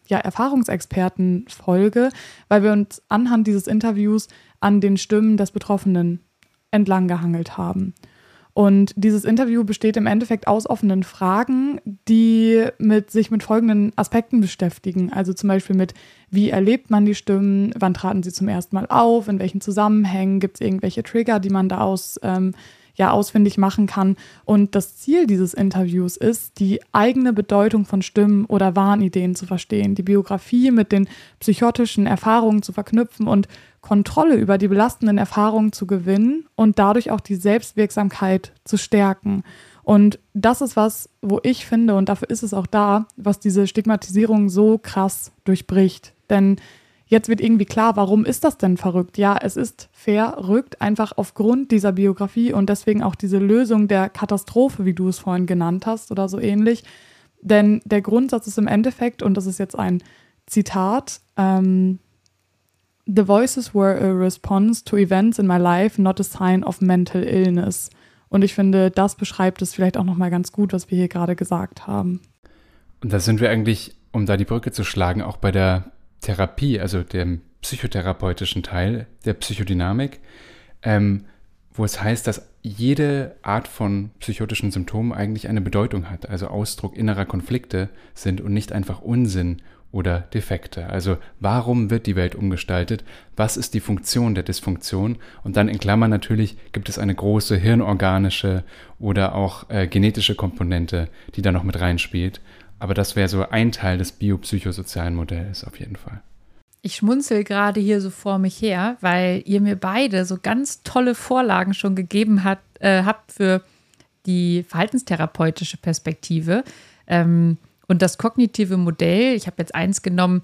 Erfahrungsexperten-Folge, weil wir uns anhand dieses Interviews an den Stimmen des Betroffenen entlang gehangelt haben. Und dieses Interview besteht im Endeffekt aus offenen Fragen, die sich mit folgenden Aspekten beschäftigen. Also zum Beispiel mit, wie erlebt man die Stimmen, wann traten sie zum ersten Mal auf, in welchen Zusammenhängen, gibt es irgendwelche Trigger, die man da ausfindig machen kann. Und das Ziel dieses Interviews ist, die eigene Bedeutung von Stimmen oder Wahnideen zu verstehen, die Biografie mit den psychotischen Erfahrungen zu verknüpfen und Kontrolle über die belastenden Erfahrungen zu gewinnen und dadurch auch die Selbstwirksamkeit zu stärken. Und das ist was, wo ich finde, und dafür ist es auch da, was diese Stigmatisierung so krass durchbricht. Denn jetzt wird irgendwie klar, warum ist das denn verrückt? Ja, es ist verrückt, einfach aufgrund dieser Biografie und deswegen auch diese Lösung der Katastrophe, wie du es vorhin genannt hast oder so ähnlich. Denn der Grundsatz ist im Endeffekt, und das ist jetzt ein Zitat, The voices were a response to events in my life, not a sign of mental illness. Und ich finde, das beschreibt es vielleicht auch nochmal ganz gut, was wir hier gerade gesagt haben. Und da sind wir eigentlich, um da die Brücke zu schlagen, auch bei der Therapie, also dem psychotherapeutischen Teil der Psychodynamik, wo es heißt, dass jede Art von psychotischen Symptomen eigentlich eine Bedeutung hat, also Ausdruck innerer Konflikte sind und nicht einfach Unsinn oder Defekte. Also warum wird die Welt umgestaltet? Was ist die Funktion der Dysfunktion? Und dann in Klammern natürlich gibt es eine große hirnorganische oder auch genetische Komponente, die da noch mit reinspielt. Aber das wäre so ein Teil des biopsychosozialen Modells auf jeden Fall. Ich schmunzel gerade hier so vor mich her, weil ihr mir beide so ganz tolle Vorlagen schon gegeben habt für die verhaltenstherapeutische Perspektive. Und das kognitive Modell, ich habe jetzt eins genommen,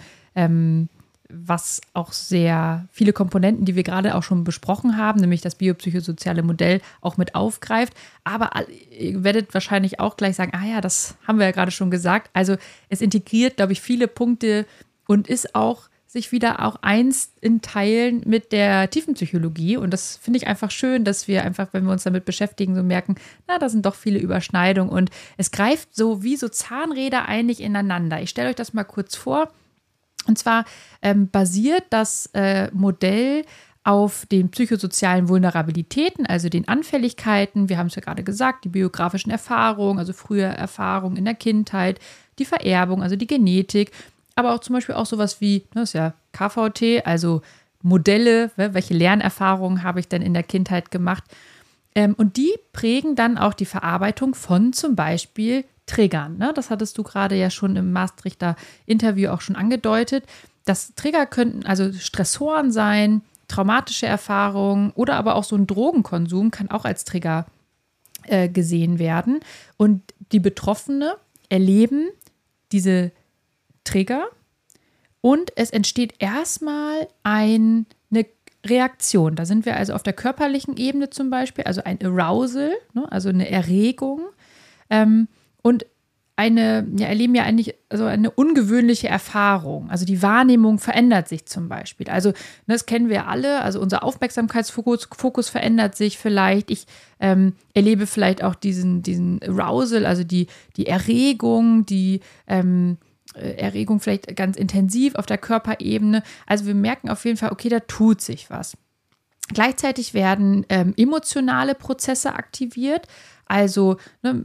was auch sehr viele Komponenten, die wir gerade auch schon besprochen haben, nämlich das biopsychosoziale Modell auch mit aufgreift. Aber ihr werdet wahrscheinlich auch gleich sagen, das haben wir ja gerade schon gesagt. Also es integriert, glaube ich, viele Punkte und ist auch sich wieder auch eins in Teilen mit der Tiefenpsychologie. Und das finde ich einfach schön, dass wir einfach, wenn wir uns damit beschäftigen, so merken, da sind doch viele Überschneidungen. Und es greift so wie so Zahnräder eigentlich ineinander. Ich stelle euch das mal kurz vor. Und zwar basiert das Modell auf den psychosozialen Vulnerabilitäten, also den Anfälligkeiten. Wir haben es ja gerade gesagt, die biografischen Erfahrungen, also frühe Erfahrungen in der Kindheit, die Vererbung, also die Genetik, aber auch zum Beispiel auch sowas wie, das ist ja KVT, also Modelle, welche Lernerfahrungen habe ich denn in der Kindheit gemacht. Und die prägen dann auch die Verarbeitung von zum Beispiel Triggern. Ne? Das hattest du gerade ja schon im Maastrichter Interview auch schon angedeutet. Das Trigger könnten also Stressoren sein, traumatische Erfahrungen oder aber auch so ein Drogenkonsum kann auch als Trigger gesehen werden. Und die Betroffene erleben diese Trigger und es entsteht erstmal eine Reaktion. Da sind wir also auf der körperlichen Ebene zum Beispiel, also ein Arousal, ne, also eine Erregung und erleben ja eigentlich also eine ungewöhnliche Erfahrung. Also die Wahrnehmung verändert sich zum Beispiel. Also das kennen wir alle. Also unser Aufmerksamkeitsfokus verändert sich vielleicht. Ich erlebe vielleicht auch diesen Arousal, also die Erregung, Erregung vielleicht ganz intensiv auf der Körperebene. Also wir merken auf jeden Fall, okay, da tut sich was. Gleichzeitig werden emotionale Prozesse aktiviert. Also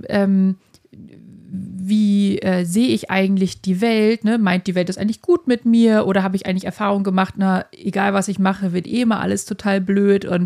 wie sehe ich eigentlich die Welt? Ne? Meint die Welt das eigentlich gut mit mir? Oder habe ich eigentlich Erfahrung gemacht, egal was ich mache, wird immer alles total blöd und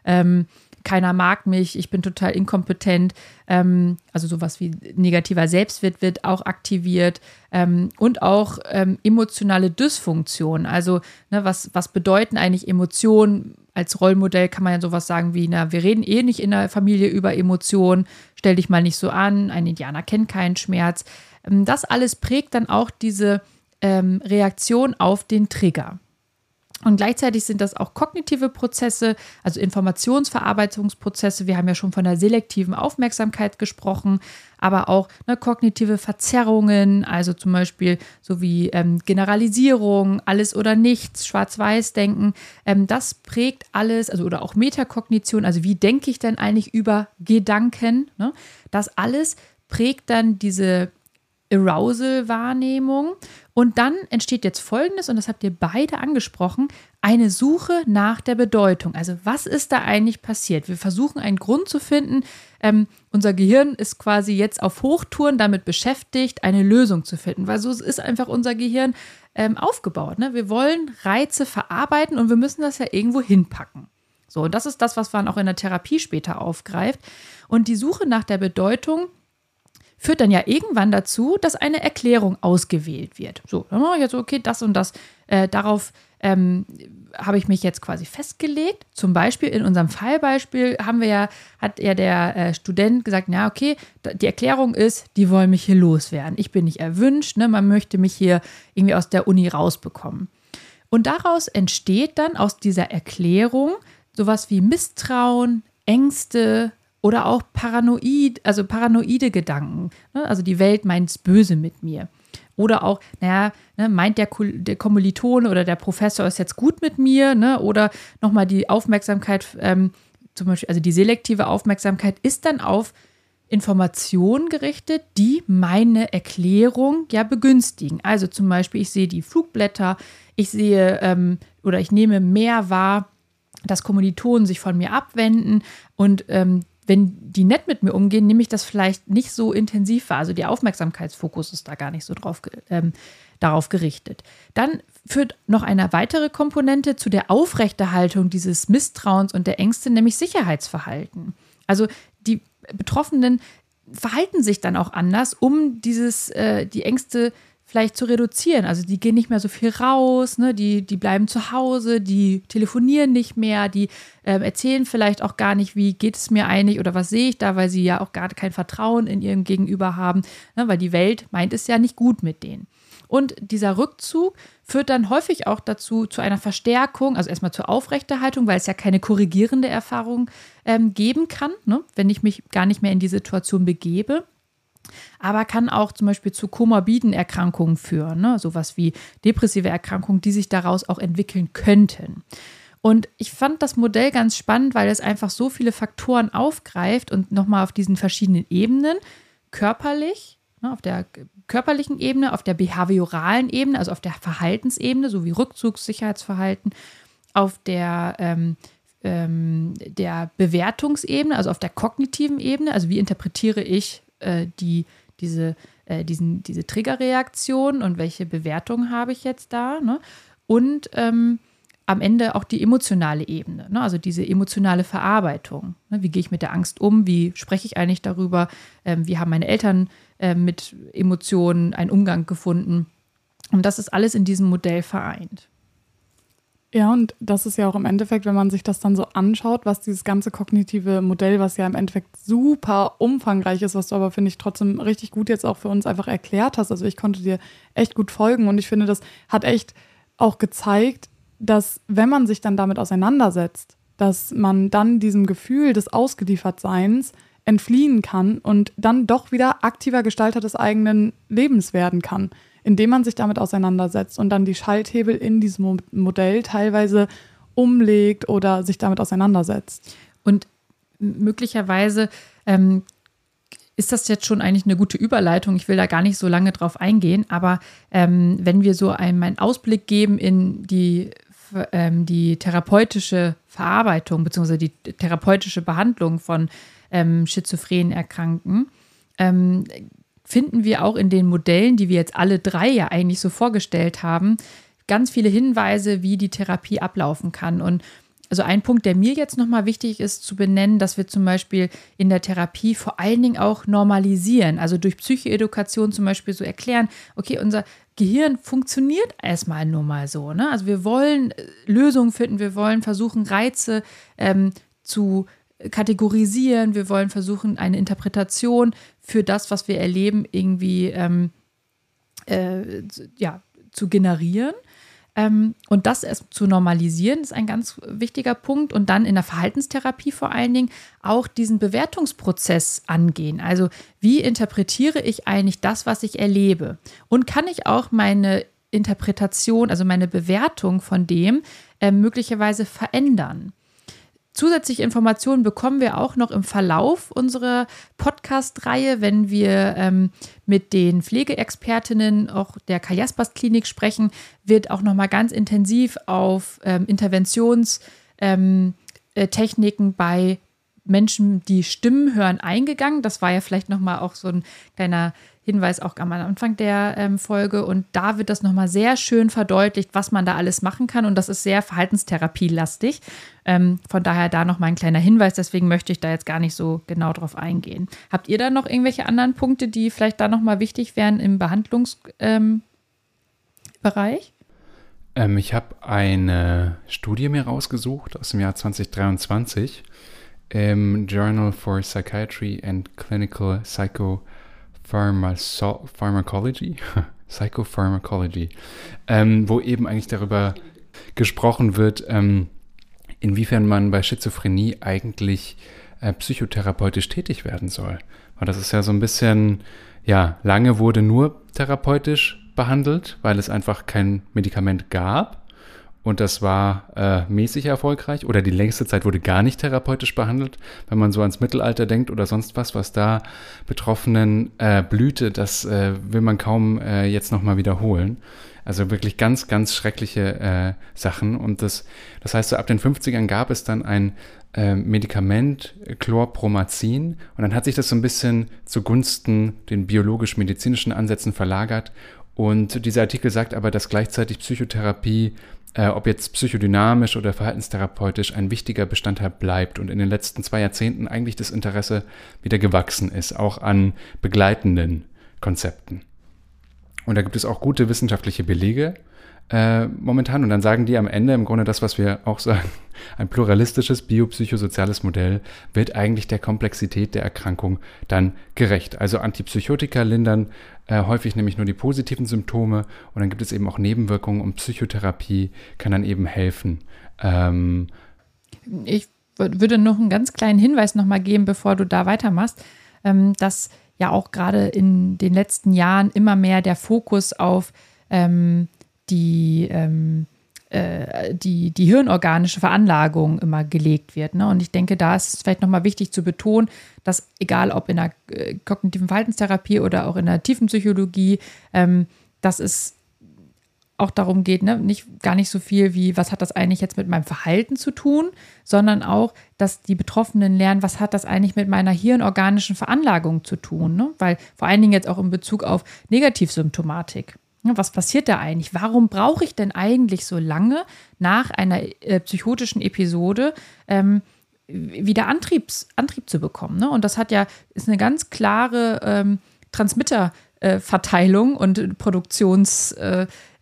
keiner mag mich, ich bin total inkompetent. Also sowas wie negativer Selbstwert wird auch aktiviert und auch emotionale Dysfunktion. Also was bedeuten eigentlich Emotionen? Als Rollmodell kann man ja sowas sagen wie, wir reden nicht in der Familie über Emotionen, stell dich mal nicht so an, ein Indianer kennt keinen Schmerz. Das alles prägt dann auch diese Reaktion auf den Trigger. Und gleichzeitig sind das auch kognitive Prozesse, also Informationsverarbeitungsprozesse. Wir haben ja schon von der selektiven Aufmerksamkeit gesprochen, aber auch kognitive Verzerrungen, also zum Beispiel so wie Generalisierung, alles oder nichts, Schwarz-Weiß-Denken. Das prägt alles, also oder auch Metakognition, also wie denke ich denn eigentlich über Gedanken? Ne? Das alles prägt dann diese Arousal-Wahrnehmung. Und dann entsteht jetzt Folgendes, und das habt ihr beide angesprochen, eine Suche nach der Bedeutung. Also was ist da eigentlich passiert? Wir versuchen einen Grund zu finden. Unser Gehirn ist quasi jetzt auf Hochtouren damit beschäftigt, eine Lösung zu finden, weil so ist einfach unser Gehirn aufgebaut. Ne? Wir wollen Reize verarbeiten und wir müssen das ja irgendwo hinpacken. So, und das ist das, was man auch in der Therapie später aufgreift. Und die Suche nach der Bedeutung führt dann ja irgendwann dazu, dass eine Erklärung ausgewählt wird. So, dann mache ich jetzt so, okay, das und das, darauf habe ich mich jetzt quasi festgelegt. Zum Beispiel in unserem Fallbeispiel hat der Student gesagt, ja, okay, die Erklärung ist, die wollen mich hier loswerden. Ich bin nicht erwünscht, ne, man möchte mich hier irgendwie aus der Uni rausbekommen. Und daraus entsteht dann aus dieser Erklärung sowas wie Misstrauen, Ängste, oder auch paranoide Gedanken. Ne? Also die Welt meint es böse mit mir. Oder auch, meint der Kommilitone oder der Professor ist jetzt gut mit mir. Ne? Oder nochmal die Aufmerksamkeit, zum Beispiel, also die selektive Aufmerksamkeit ist dann auf Informationen gerichtet, die meine Erklärung ja begünstigen. Also zum Beispiel, ich sehe die Flugblätter, ich sehe oder ich nehme mehr wahr, dass Kommilitonen sich von mir abwenden und wenn die nett mit mir umgehen, nehme ich das vielleicht nicht so intensiv wahr. Also der Aufmerksamkeitsfokus ist da gar nicht so darauf gerichtet. Dann führt noch eine weitere Komponente zu der Aufrechterhaltung dieses Misstrauens und der Ängste, nämlich Sicherheitsverhalten. Also die Betroffenen verhalten sich dann auch anders, um die Ängste vielleicht zu reduzieren. Also die gehen nicht mehr so viel raus, ne? Die bleiben zu Hause, die telefonieren nicht mehr, die erzählen vielleicht auch gar nicht, wie geht es mir eigentlich oder was sehe ich da, weil sie ja auch gar kein Vertrauen in ihrem Gegenüber haben, ne? Weil die Welt meint es ja nicht gut mit denen. Und dieser Rückzug führt dann häufig auch zu einer Verstärkung, also erstmal zur Aufrechterhaltung, weil es ja keine korrigierende Erfahrung geben kann, ne? Wenn ich mich gar nicht mehr in die Situation begebe. Aber kann auch zum Beispiel zu komorbiden Erkrankungen führen, ne? Sowas wie depressive Erkrankungen, die sich daraus auch entwickeln könnten. Und ich fand das Modell ganz spannend, weil es einfach so viele Faktoren aufgreift und nochmal auf diesen verschiedenen Ebenen, körperlich, ne, auf der körperlichen Ebene, auf der behavioralen Ebene, also auf der Verhaltensebene, sowie Rückzugssicherheitsverhalten, auf der Bewertungsebene, also auf der kognitiven Ebene, also wie interpretiere ich diese Triggerreaktion und welche Bewertung habe ich jetzt da, ne? Und am Ende auch die emotionale Ebene, ne? Also diese emotionale Verarbeitung. Ne? Wie gehe ich mit der Angst um? Wie spreche ich eigentlich darüber? Wie haben meine Eltern mit Emotionen einen Umgang gefunden? Und das ist alles in diesem Modell vereint. Ja, und das ist ja auch im Endeffekt, wenn man sich das dann so anschaut, was dieses ganze kognitive Modell, was ja im Endeffekt super umfangreich ist, was du aber, finde ich, trotzdem richtig gut jetzt auch für uns einfach erklärt hast. Also ich konnte dir echt gut folgen und ich finde, das hat echt auch gezeigt, dass wenn man sich dann damit auseinandersetzt, dass man dann diesem Gefühl des Ausgeliefertseins entfliehen kann und dann doch wieder aktiver Gestalter des eigenen Lebens werden kann, indem man sich damit auseinandersetzt und dann die Schalthebel in diesem Modell teilweise umlegt oder sich damit auseinandersetzt. Und möglicherweise ist das jetzt schon eigentlich eine gute Überleitung. Ich will da gar nicht so lange drauf eingehen, aber wenn wir so einen Ausblick geben in die therapeutische Verarbeitung bzw. die therapeutische Behandlung von schizophrenen Erkrankten, finden wir auch in den Modellen, die wir jetzt alle drei ja eigentlich so vorgestellt haben, ganz viele Hinweise, wie die Therapie ablaufen kann. Und also ein Punkt, der mir jetzt nochmal wichtig ist zu benennen, dass wir zum Beispiel in der Therapie vor allen Dingen auch normalisieren, also durch Psychoedukation zum Beispiel so erklären, okay, unser Gehirn funktioniert erstmal nur mal so, ne? Also wir wollen Lösungen finden, wir wollen versuchen, Reize zu kategorisieren, wir wollen versuchen, eine Interpretation für das, was wir erleben, irgendwie zu generieren. Und das erst zu normalisieren, ist ein ganz wichtiger Punkt. Und dann in der Verhaltenstherapie vor allen Dingen auch diesen Bewertungsprozess angehen. Also wie interpretiere ich eigentlich das, was ich erlebe? Und kann ich auch meine Interpretation, also meine Bewertung von dem möglicherweise verändern? Zusätzliche Informationen bekommen wir auch noch im Verlauf unserer Podcast-Reihe, wenn wir mit den Pflegeexpertinnen auch der Kai-Jaspers-Klinik sprechen, wird auch noch mal ganz intensiv auf Interventionstechniken bei Menschen, die Stimmen hören, eingegangen. Das war ja vielleicht noch mal auch so ein kleiner Hinweis auch am Anfang der Folge. Und da wird das noch mal sehr schön verdeutlicht, was man da alles machen kann. Und das ist sehr verhaltenstherapielastig. Von daher da noch mal ein kleiner Hinweis. Deswegen möchte ich da jetzt gar nicht so genau drauf eingehen. Habt ihr da noch irgendwelche anderen Punkte, die vielleicht da noch mal wichtig wären im Behandlungsbereich? Ich habe eine Studie mir rausgesucht aus dem Jahr 2023 im Journal for Psychiatry and Clinical Psychopharmacology, wo eben eigentlich darüber gesprochen wird, inwiefern man bei Schizophrenie eigentlich psychotherapeutisch tätig werden soll. Weil das ist ja so ein bisschen, ja, lange wurde nur therapeutisch behandelt, weil es einfach kein Medikament gab. Und das war mäßig erfolgreich oder die längste Zeit wurde gar nicht therapeutisch behandelt. Wenn man so ans Mittelalter denkt oder sonst was da Betroffenen blühte, das will man kaum jetzt nochmal wiederholen. Also wirklich ganz, ganz schreckliche Sachen. Und das heißt, so ab den 50ern gab es dann ein Medikament, Chlorpromazin. Und dann hat sich das so ein bisschen zugunsten den biologisch-medizinischen Ansätzen verlagert. Und dieser Artikel sagt aber, dass gleichzeitig Psychotherapie, ob jetzt psychodynamisch oder verhaltenstherapeutisch, ein wichtiger Bestandteil bleibt und in den letzten 2 Jahrzehnten eigentlich das Interesse wieder gewachsen ist, auch an begleitenden Konzepten. Und da gibt es auch gute wissenschaftliche Belege momentan. Und dann sagen die am Ende im Grunde das, was wir auch sagen, ein pluralistisches biopsychosoziales Modell wird eigentlich der Komplexität der Erkrankung dann gerecht. Also Antipsychotika lindern häufig nämlich nur die positiven Symptome und dann gibt es eben auch Nebenwirkungen und Psychotherapie kann dann eben helfen. Ich würde noch einen ganz kleinen Hinweis nochmal geben, bevor du da weitermachst, dass ja auch gerade in den letzten Jahren immer mehr der Fokus auf die hirnorganische Veranlagung immer gelegt wird. Ne? Und ich denke, da ist es vielleicht nochmal wichtig zu betonen, dass egal ob in der kognitiven Verhaltenstherapie oder auch in der tiefen Psychologie, dass es auch darum geht, ne? Gar nicht so viel wie, was hat das eigentlich jetzt mit meinem Verhalten zu tun, sondern auch, dass die Betroffenen lernen, was hat das eigentlich mit meiner hirnorganischen Veranlagung zu tun. Ne? Weil vor allen Dingen jetzt auch in Bezug auf Negativsymptomatik. Was passiert da eigentlich? Warum brauche ich denn eigentlich so lange nach einer psychotischen Episode wieder Antrieb zu bekommen? Ne? Und das ist eine ganz klare Transmitterverteilung und Produktionsweise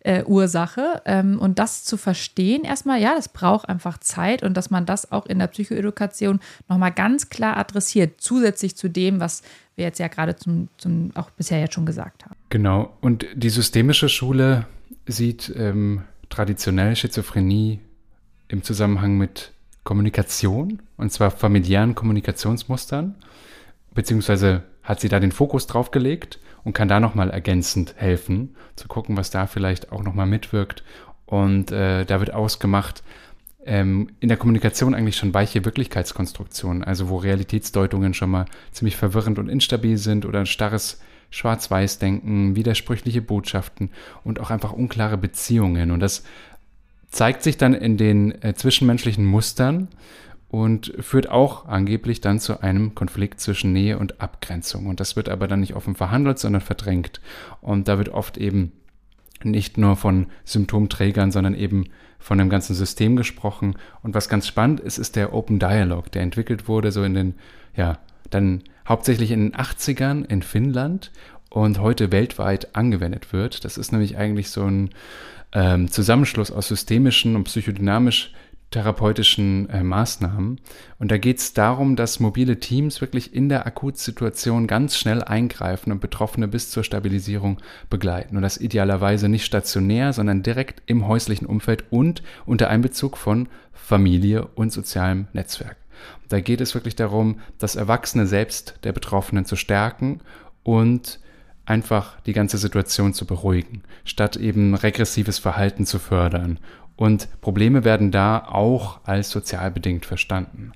Ursache. Und das zu verstehen erstmal, ja, das braucht einfach Zeit und dass man das auch in der Psychoedukation nochmal ganz klar adressiert, zusätzlich zu dem, was wir jetzt ja gerade auch bisher jetzt schon gesagt haben. Genau. Und die systemische Schule sieht traditionell Schizophrenie im Zusammenhang mit Kommunikation, und zwar familiären Kommunikationsmustern, beziehungsweise hat sie da den Fokus drauf gelegt und kann da nochmal ergänzend helfen, zu gucken, was da vielleicht auch nochmal mitwirkt. Und da wird ausgemacht, in der Kommunikation eigentlich schon weiche Wirklichkeitskonstruktionen, also wo Realitätsdeutungen schon mal ziemlich verwirrend und instabil sind oder ein starres Schwarz-Weiß-Denken, widersprüchliche Botschaften und auch einfach unklare Beziehungen. Und das zeigt sich dann in den zwischenmenschlichen Mustern und führt auch angeblich dann zu einem Konflikt zwischen Nähe und Abgrenzung. Und das wird aber dann nicht offen verhandelt, sondern verdrängt. Und da wird oft eben nicht nur von Symptomträgern, sondern eben von dem ganzen System gesprochen. Und was ganz spannend ist, ist der Open Dialogue, der entwickelt wurde so in den, dann hauptsächlich in den 80ern in Finnland und heute weltweit angewendet wird. Das ist nämlich eigentlich so ein Zusammenschluss aus systemischen und psychodynamisch-therapeutischen Maßnahmen. Und da geht es darum, dass mobile Teams wirklich in der Akutsituation ganz schnell eingreifen und Betroffene bis zur Stabilisierung begleiten. Und das idealerweise nicht stationär, sondern direkt im häuslichen Umfeld und unter Einbezug von Familie und sozialem Netzwerk. Da geht es wirklich darum, das Erwachsene selbst der Betroffenen zu stärken und einfach die ganze Situation zu beruhigen, statt eben regressives Verhalten zu fördern. Und Probleme werden da auch als sozial bedingt verstanden.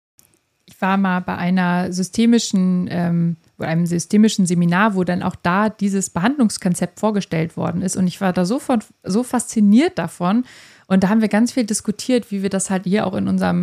Ich war mal bei einem systemischen Seminar, wo dann auch da dieses Behandlungskonzept vorgestellt worden ist. Und ich war da so fasziniert davon. Und da haben wir ganz viel diskutiert, wie wir das halt hier auch in unserem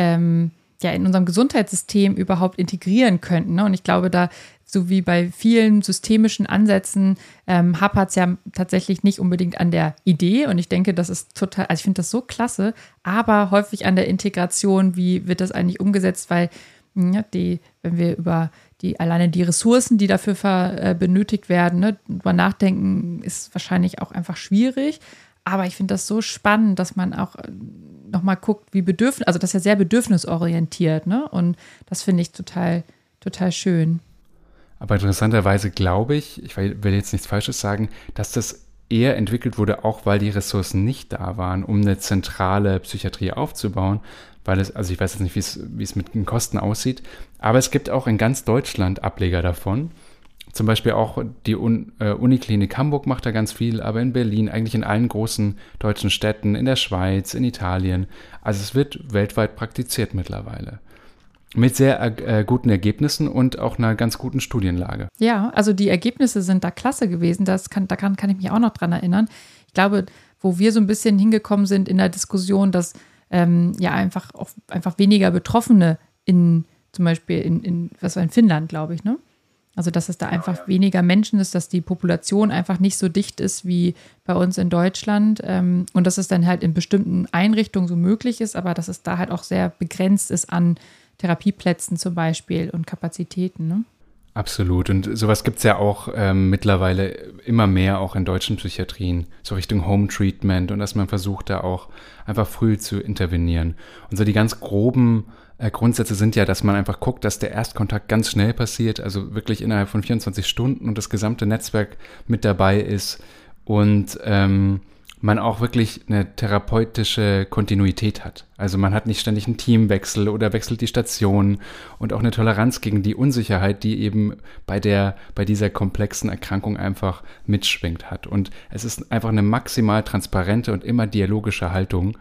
Gesundheitssystem überhaupt integrieren könnten. Ne? Und ich glaube, da, so wie bei vielen systemischen Ansätzen, hapert es ja tatsächlich nicht unbedingt an der Idee. Und ich denke, das ist total, also ich finde das so klasse, aber häufig an der Integration, wie wird das eigentlich umgesetzt, weil wenn wir über alleine die Ressourcen, die dafür benötigt werden, drüber nachdenken, ist wahrscheinlich auch einfach schwierig. Aber ich finde das so spannend, dass man auch nochmal guckt, also das ist ja sehr bedürfnisorientiert, ne? Und das finde ich total, total schön. Aber interessanterweise glaube ich will jetzt nichts Falsches sagen, dass das eher entwickelt wurde, auch weil die Ressourcen nicht da waren, um eine zentrale Psychiatrie aufzubauen, also ich weiß jetzt nicht, wie es mit den Kosten aussieht, aber es gibt auch in ganz Deutschland Ableger davon. Zum Beispiel auch die Uniklinik Hamburg macht da ganz viel, aber in Berlin, eigentlich in allen großen deutschen Städten, in der Schweiz, in Italien. Also es wird weltweit praktiziert mittlerweile. Mit sehr guten Ergebnissen und auch einer ganz guten Studienlage. Ja, also die Ergebnisse sind da klasse gewesen. Da kann ich mich auch noch dran erinnern. Ich glaube, wo wir so ein bisschen hingekommen sind in der Diskussion, dass einfach weniger Betroffene zum Beispiel in Finnland, glaube ich, ne? Also, dass es da einfach weniger Menschen ist, dass die Population einfach nicht so dicht ist wie bei uns in Deutschland und dass es dann halt in bestimmten Einrichtungen so möglich ist, aber dass es da halt auch sehr begrenzt ist an Therapieplätzen zum Beispiel und Kapazitäten, ne? Absolut. Und sowas gibt es ja auch mittlerweile immer mehr auch in deutschen Psychiatrien, so Richtung Home Treatment und dass man versucht, da auch einfach früh zu intervenieren. Und so die ganz groben Grundsätze sind ja, dass man einfach guckt, dass der Erstkontakt ganz schnell passiert, also wirklich innerhalb von 24 Stunden und das gesamte Netzwerk mit dabei ist und man auch wirklich eine therapeutische Kontinuität hat. Also man hat nicht ständig einen Teamwechsel oder wechselt die Station und auch eine Toleranz gegen die Unsicherheit, die eben bei dieser komplexen Erkrankung einfach mitschwingt hat. Und es ist einfach eine maximal transparente und immer dialogische Haltung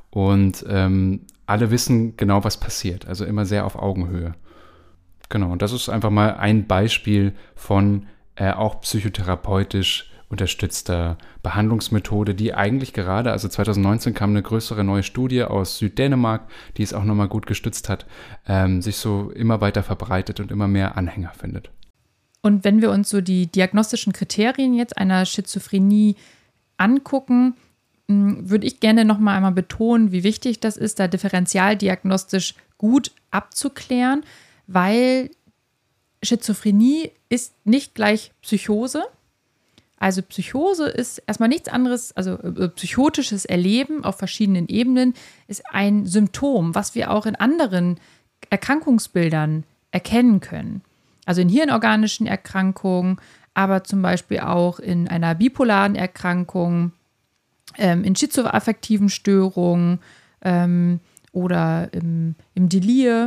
und alle wissen genau, was passiert. Also immer sehr auf Augenhöhe. Genau, und das ist einfach mal ein Beispiel von auch psychotherapeutisch unterstützter Behandlungsmethode, die eigentlich gerade, also 2019 kam eine größere neue Studie aus Süddänemark, die es auch nochmal gut gestützt hat, sich so immer weiter verbreitet und immer mehr Anhänger findet. Und wenn wir uns so die diagnostischen Kriterien jetzt einer Schizophrenie angucken, würde ich gerne nochmal einmal betonen, wie wichtig das ist, da differentialdiagnostisch gut abzuklären, weil Schizophrenie ist nicht gleich Psychose. Also Psychose ist erstmal nichts anderes, also psychotisches Erleben auf verschiedenen Ebenen ist ein Symptom, was wir auch in anderen Erkrankungsbildern erkennen können. Also in hirnorganischen Erkrankungen, aber zum Beispiel auch in einer bipolaren Erkrankung, in schizoaffektiven Störungen oder im Delir.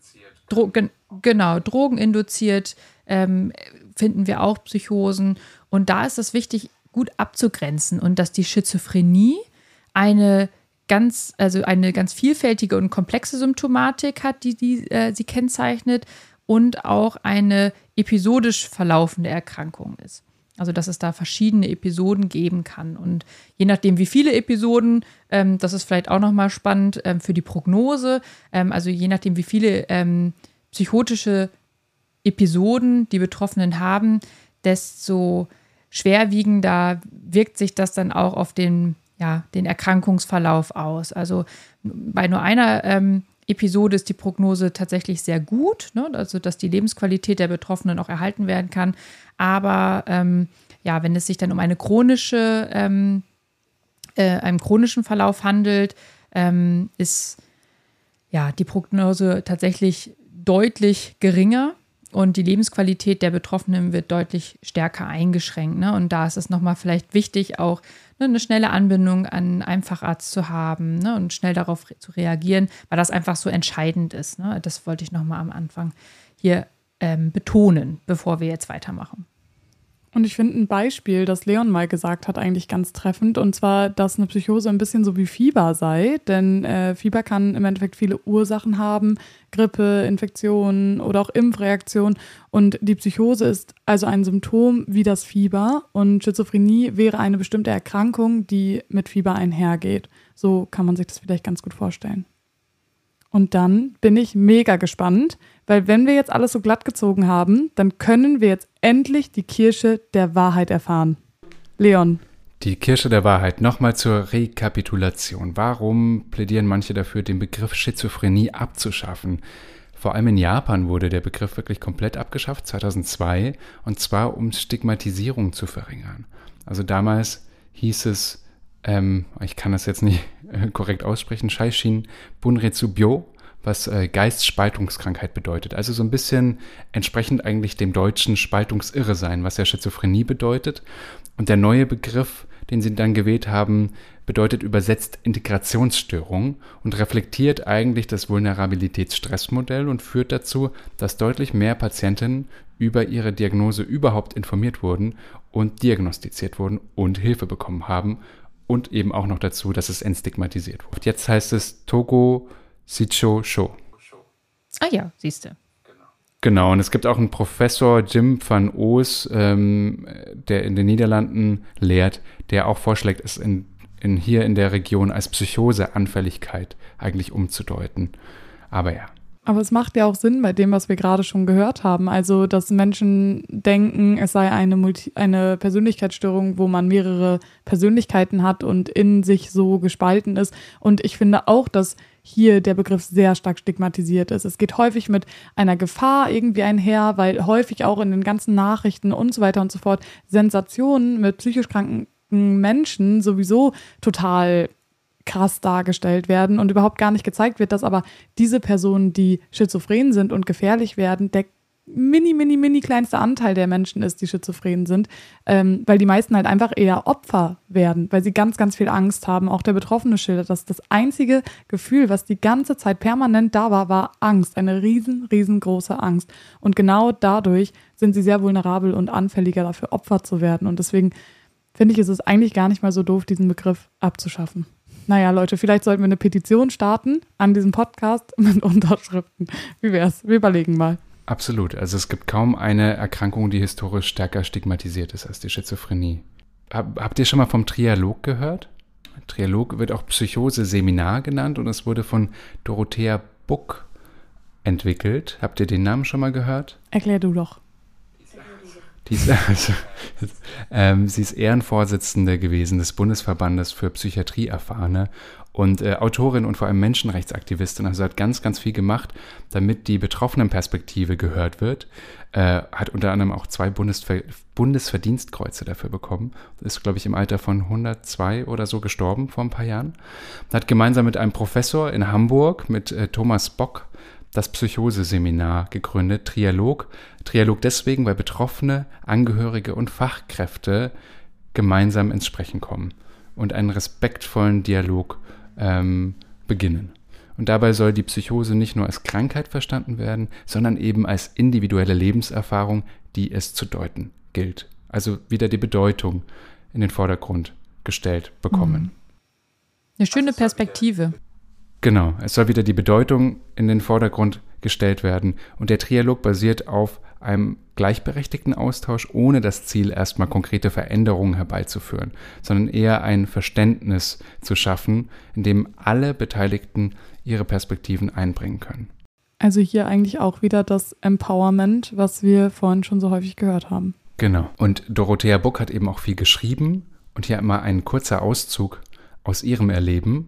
Drogeninduziert finden wir auch Psychosen. Und da ist es wichtig, gut abzugrenzen und dass die Schizophrenie eine ganz vielfältige und komplexe Symptomatik hat, die sie kennzeichnet und auch eine episodisch verlaufende Erkrankung ist. Also dass es da verschiedene Episoden geben kann. Und je nachdem, wie viele Episoden, das ist vielleicht auch nochmal spannend für die Prognose, also je nachdem, wie viele psychotische Episoden die Betroffenen haben, desto schwerwiegender wirkt sich das dann auch auf den Erkrankungsverlauf aus. Also bei nur einer Episode ist die Prognose tatsächlich sehr gut, ne? Also dass die Lebensqualität der Betroffenen auch erhalten werden kann. Aber wenn es sich dann um einen chronischen Verlauf handelt, ist die Prognose tatsächlich deutlich geringer und die Lebensqualität der Betroffenen wird deutlich stärker eingeschränkt. Ne? Und da ist es nochmal vielleicht wichtig, auch eine schnelle Anbindung an einen Facharzt zu haben, ne? Und schnell darauf zu reagieren, weil das einfach so entscheidend ist. Ne? Das wollte ich nochmal am Anfang hier betonen, bevor wir jetzt weitermachen. Und ich finde ein Beispiel, das Leon mal gesagt hat, eigentlich ganz treffend. Und zwar, dass eine Psychose ein bisschen so wie Fieber sei. Denn Fieber kann im Endeffekt viele Ursachen haben. Grippe, Infektionen oder auch Impfreaktionen. Und die Psychose ist also ein Symptom wie das Fieber. Und Schizophrenie wäre eine bestimmte Erkrankung, die mit Fieber einhergeht. So kann man sich das vielleicht ganz gut vorstellen. Und dann bin ich mega gespannt, weil wenn wir jetzt alles so glatt gezogen haben, dann können wir jetzt endlich die Kirsche der Wahrheit erfahren. Leon. Die Kirsche der Wahrheit. Nochmal zur Rekapitulation. Warum plädieren manche dafür, den Begriff Schizophrenie abzuschaffen? Vor allem in Japan wurde der Begriff wirklich komplett abgeschafft, 2002, und zwar um Stigmatisierung zu verringern. Also damals hieß es, ich kann das jetzt nicht korrekt aussprechen, Shaishin Bunretsubyo, was Geistspaltungskrankheit bedeutet. Also so ein bisschen entsprechend eigentlich dem deutschen Spaltungsirresein, was ja Schizophrenie bedeutet. Und der neue Begriff, den sie dann gewählt haben, bedeutet übersetzt Integrationsstörung und reflektiert eigentlich das Vulnerabilitätsstressmodell und führt dazu, dass deutlich mehr Patienten über ihre Diagnose überhaupt informiert wurden und diagnostiziert wurden und Hilfe bekommen haben. Und eben auch noch dazu, dass es entstigmatisiert wird. Jetzt heißt es Togo Sicho Sho. Ah ja, siehst du. Genau, und es gibt auch einen Professor, Jim van Oos, der in den Niederlanden lehrt, der auch vorschlägt, es hier in der Region als Psychoseanfälligkeit eigentlich umzudeuten. Aber ja. Aber es macht ja auch Sinn bei dem, was wir gerade schon gehört haben. Also, dass Menschen denken, es sei eine Persönlichkeitsstörung, wo man mehrere Persönlichkeiten hat und in sich so gespalten ist. Und ich finde auch, dass hier der Begriff sehr stark stigmatisiert ist. Es geht häufig mit einer Gefahr irgendwie einher, weil häufig auch in den ganzen Nachrichten und so weiter und so fort Sensationen mit psychisch kranken Menschen sowieso total krass dargestellt werden und überhaupt gar nicht gezeigt wird, dass aber diese Personen, die schizophren sind und gefährlich werden, der mini kleinste Anteil der Menschen ist, die schizophren sind, weil die meisten halt einfach eher Opfer werden, weil sie ganz, ganz viel Angst haben. Auch der Betroffene schildert, dass das einzige Gefühl, was die ganze Zeit permanent da war, war Angst, eine riesengroße Angst. Und genau dadurch sind sie sehr vulnerabel und anfälliger dafür, Opfer zu werden. Und deswegen finde ich, ist es eigentlich gar nicht mal so doof, diesen Begriff abzuschaffen. Naja, Leute, vielleicht sollten wir eine Petition starten an diesem Podcast mit Unterschriften. Wie wär's? Wir überlegen mal. Absolut. Also es gibt kaum eine Erkrankung, die historisch stärker stigmatisiert ist als die Schizophrenie. Habt ihr schon mal vom Trialog gehört? Trialog wird auch Psychose-Seminar genannt und es wurde von Dorothea Buck entwickelt. Habt ihr den Namen schon mal gehört? Erklär du doch. Sie ist Ehrenvorsitzende gewesen des Bundesverbandes für Psychiatrieerfahrene und Autorin und vor allem Menschenrechtsaktivistin. Also hat ganz, ganz viel gemacht, damit die Betroffenenperspektive gehört wird. Hat unter anderem auch 2 Bundesverdienstkreuze dafür bekommen. Ist, glaube ich, im Alter von 102 oder so gestorben vor ein paar Jahren. Hat gemeinsam mit einem Professor in Hamburg, mit Thomas Bock, das Psychose-Seminar gegründet, Trialog. Trialog deswegen, weil Betroffene, Angehörige und Fachkräfte gemeinsam ins Sprechen kommen und einen respektvollen Dialog beginnen. Und dabei soll die Psychose nicht nur als Krankheit verstanden werden, sondern eben als individuelle Lebenserfahrung, die es zu deuten gilt. Also wieder die Bedeutung in den Vordergrund gestellt bekommen. Eine schöne Perspektive. Genau, es soll wieder die Bedeutung in den Vordergrund gestellt werden. Und der Trialog basiert auf einem gleichberechtigten Austausch, ohne das Ziel, erstmal konkrete Veränderungen herbeizuführen, sondern eher ein Verständnis zu schaffen, in dem alle Beteiligten ihre Perspektiven einbringen können. Also hier eigentlich auch wieder das Empowerment, was wir vorhin schon so häufig gehört haben. Genau. Und Dorothea Buck hat eben auch viel geschrieben und hier immer ein kurzer Auszug aus ihrem Erleben.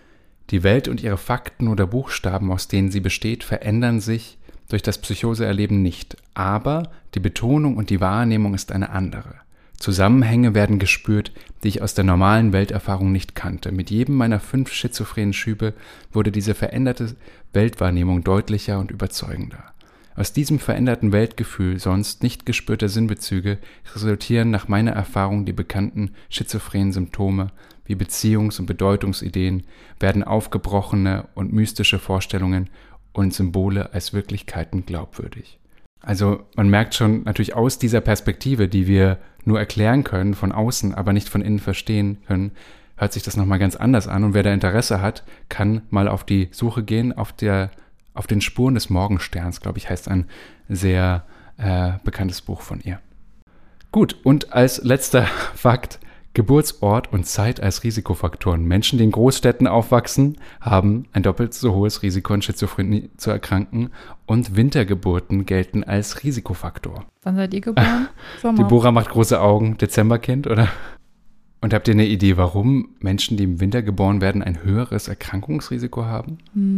Die Welt und ihre Fakten oder Buchstaben, aus denen sie besteht, verändern sich durch das Psychoseerleben nicht. Aber die Betonung und die Wahrnehmung ist eine andere. Zusammenhänge werden gespürt, die ich aus der normalen Welterfahrung nicht kannte. Mit jedem meiner 5 schizophrenen Schübe wurde diese veränderte Weltwahrnehmung deutlicher und überzeugender. Aus diesem veränderten Weltgefühl sonst nicht gespürter Sinnbezüge resultieren nach meiner Erfahrung die bekannten schizophrenen Symptome wie Beziehungs- und Bedeutungsideen, werden aufgebrochene und mystische Vorstellungen und Symbole als Wirklichkeiten glaubwürdig. Also man merkt schon natürlich aus dieser Perspektive, die wir nur erklären können von außen, aber nicht von innen verstehen können, hört sich das nochmal ganz anders an. Und wer da Interesse hat, kann mal auf die Suche gehen, auf den Spuren des Morgensterns, glaube ich, heißt ein sehr bekanntes Buch von ihr. Gut, und als letzter Fakt: Geburtsort und Zeit als Risikofaktoren. Menschen, die in Großstädten aufwachsen, haben ein doppelt so hohes Risiko, an Schizophrenie zu erkranken, und Wintergeburten gelten als Risikofaktor. Wann seid ihr geboren? Deborah macht große Augen. Dezemberkind, oder? Und habt ihr eine Idee, warum Menschen, die im Winter geboren werden, ein höheres Erkrankungsrisiko haben?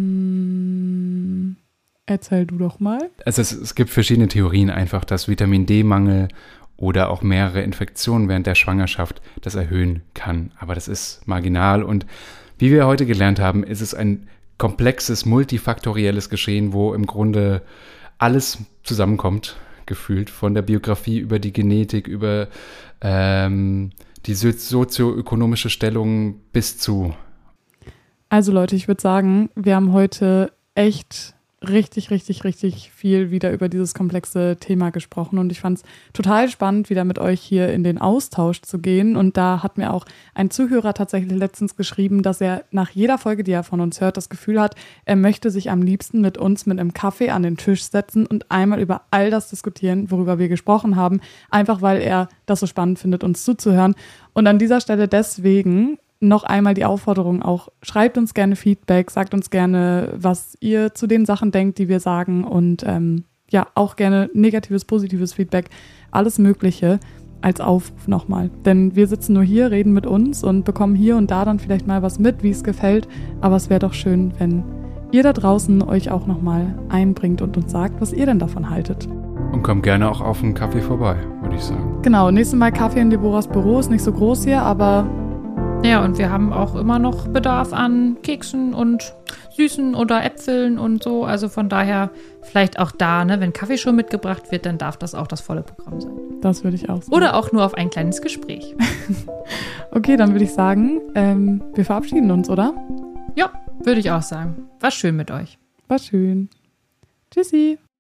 Erzähl du doch mal. Also es gibt verschiedene Theorien einfach, dass Vitamin-D-Mangel oder auch mehrere Infektionen während der Schwangerschaft das erhöhen kann. Aber das ist marginal. Und wie wir heute gelernt haben, ist es ein komplexes, multifaktorielles Geschehen, wo im Grunde alles zusammenkommt, gefühlt. Von der Biografie über die Genetik, über die sozioökonomische Stellung bis zu. Also Leute, ich würde sagen, wir haben heute echt richtig viel wieder über dieses komplexe Thema gesprochen und ich fand es total spannend, wieder mit euch hier in den Austausch zu gehen. Und da hat mir auch ein Zuhörer tatsächlich letztens geschrieben, dass er nach jeder Folge, die er von uns hört, das Gefühl hat, er möchte sich am liebsten mit uns mit einem Kaffee an den Tisch setzen und einmal über all das diskutieren, worüber wir gesprochen haben, einfach weil er das so spannend findet, uns zuzuhören. Und an dieser Stelle deswegen noch einmal die Aufforderung auch, schreibt uns gerne Feedback, sagt uns gerne, was ihr zu den Sachen denkt, die wir sagen und ja, auch gerne negatives, positives Feedback, alles Mögliche als Aufruf nochmal. Denn wir sitzen nur hier, reden mit uns und bekommen hier und da dann vielleicht mal was mit, wie es gefällt, aber es wäre doch schön, wenn ihr da draußen euch auch nochmal einbringt und uns sagt, was ihr denn davon haltet. Und kommt gerne auch auf einen Kaffee vorbei, würde ich sagen. Genau, nächstes Mal Kaffee in Deborahs Büro, ist nicht so groß hier, aber ja, und wir haben auch immer noch Bedarf an Keksen und Süßen oder Äpfeln und so. Also von daher vielleicht auch da, ne, wenn Kaffee schon mitgebracht wird, dann darf das auch das volle Programm sein. Das würde ich auch sagen. Oder auch nur auf ein kleines Gespräch. Okay, dann würde ich sagen, wir verabschieden uns, oder? Ja, würde ich auch sagen. War schön mit euch. War schön. Tschüssi.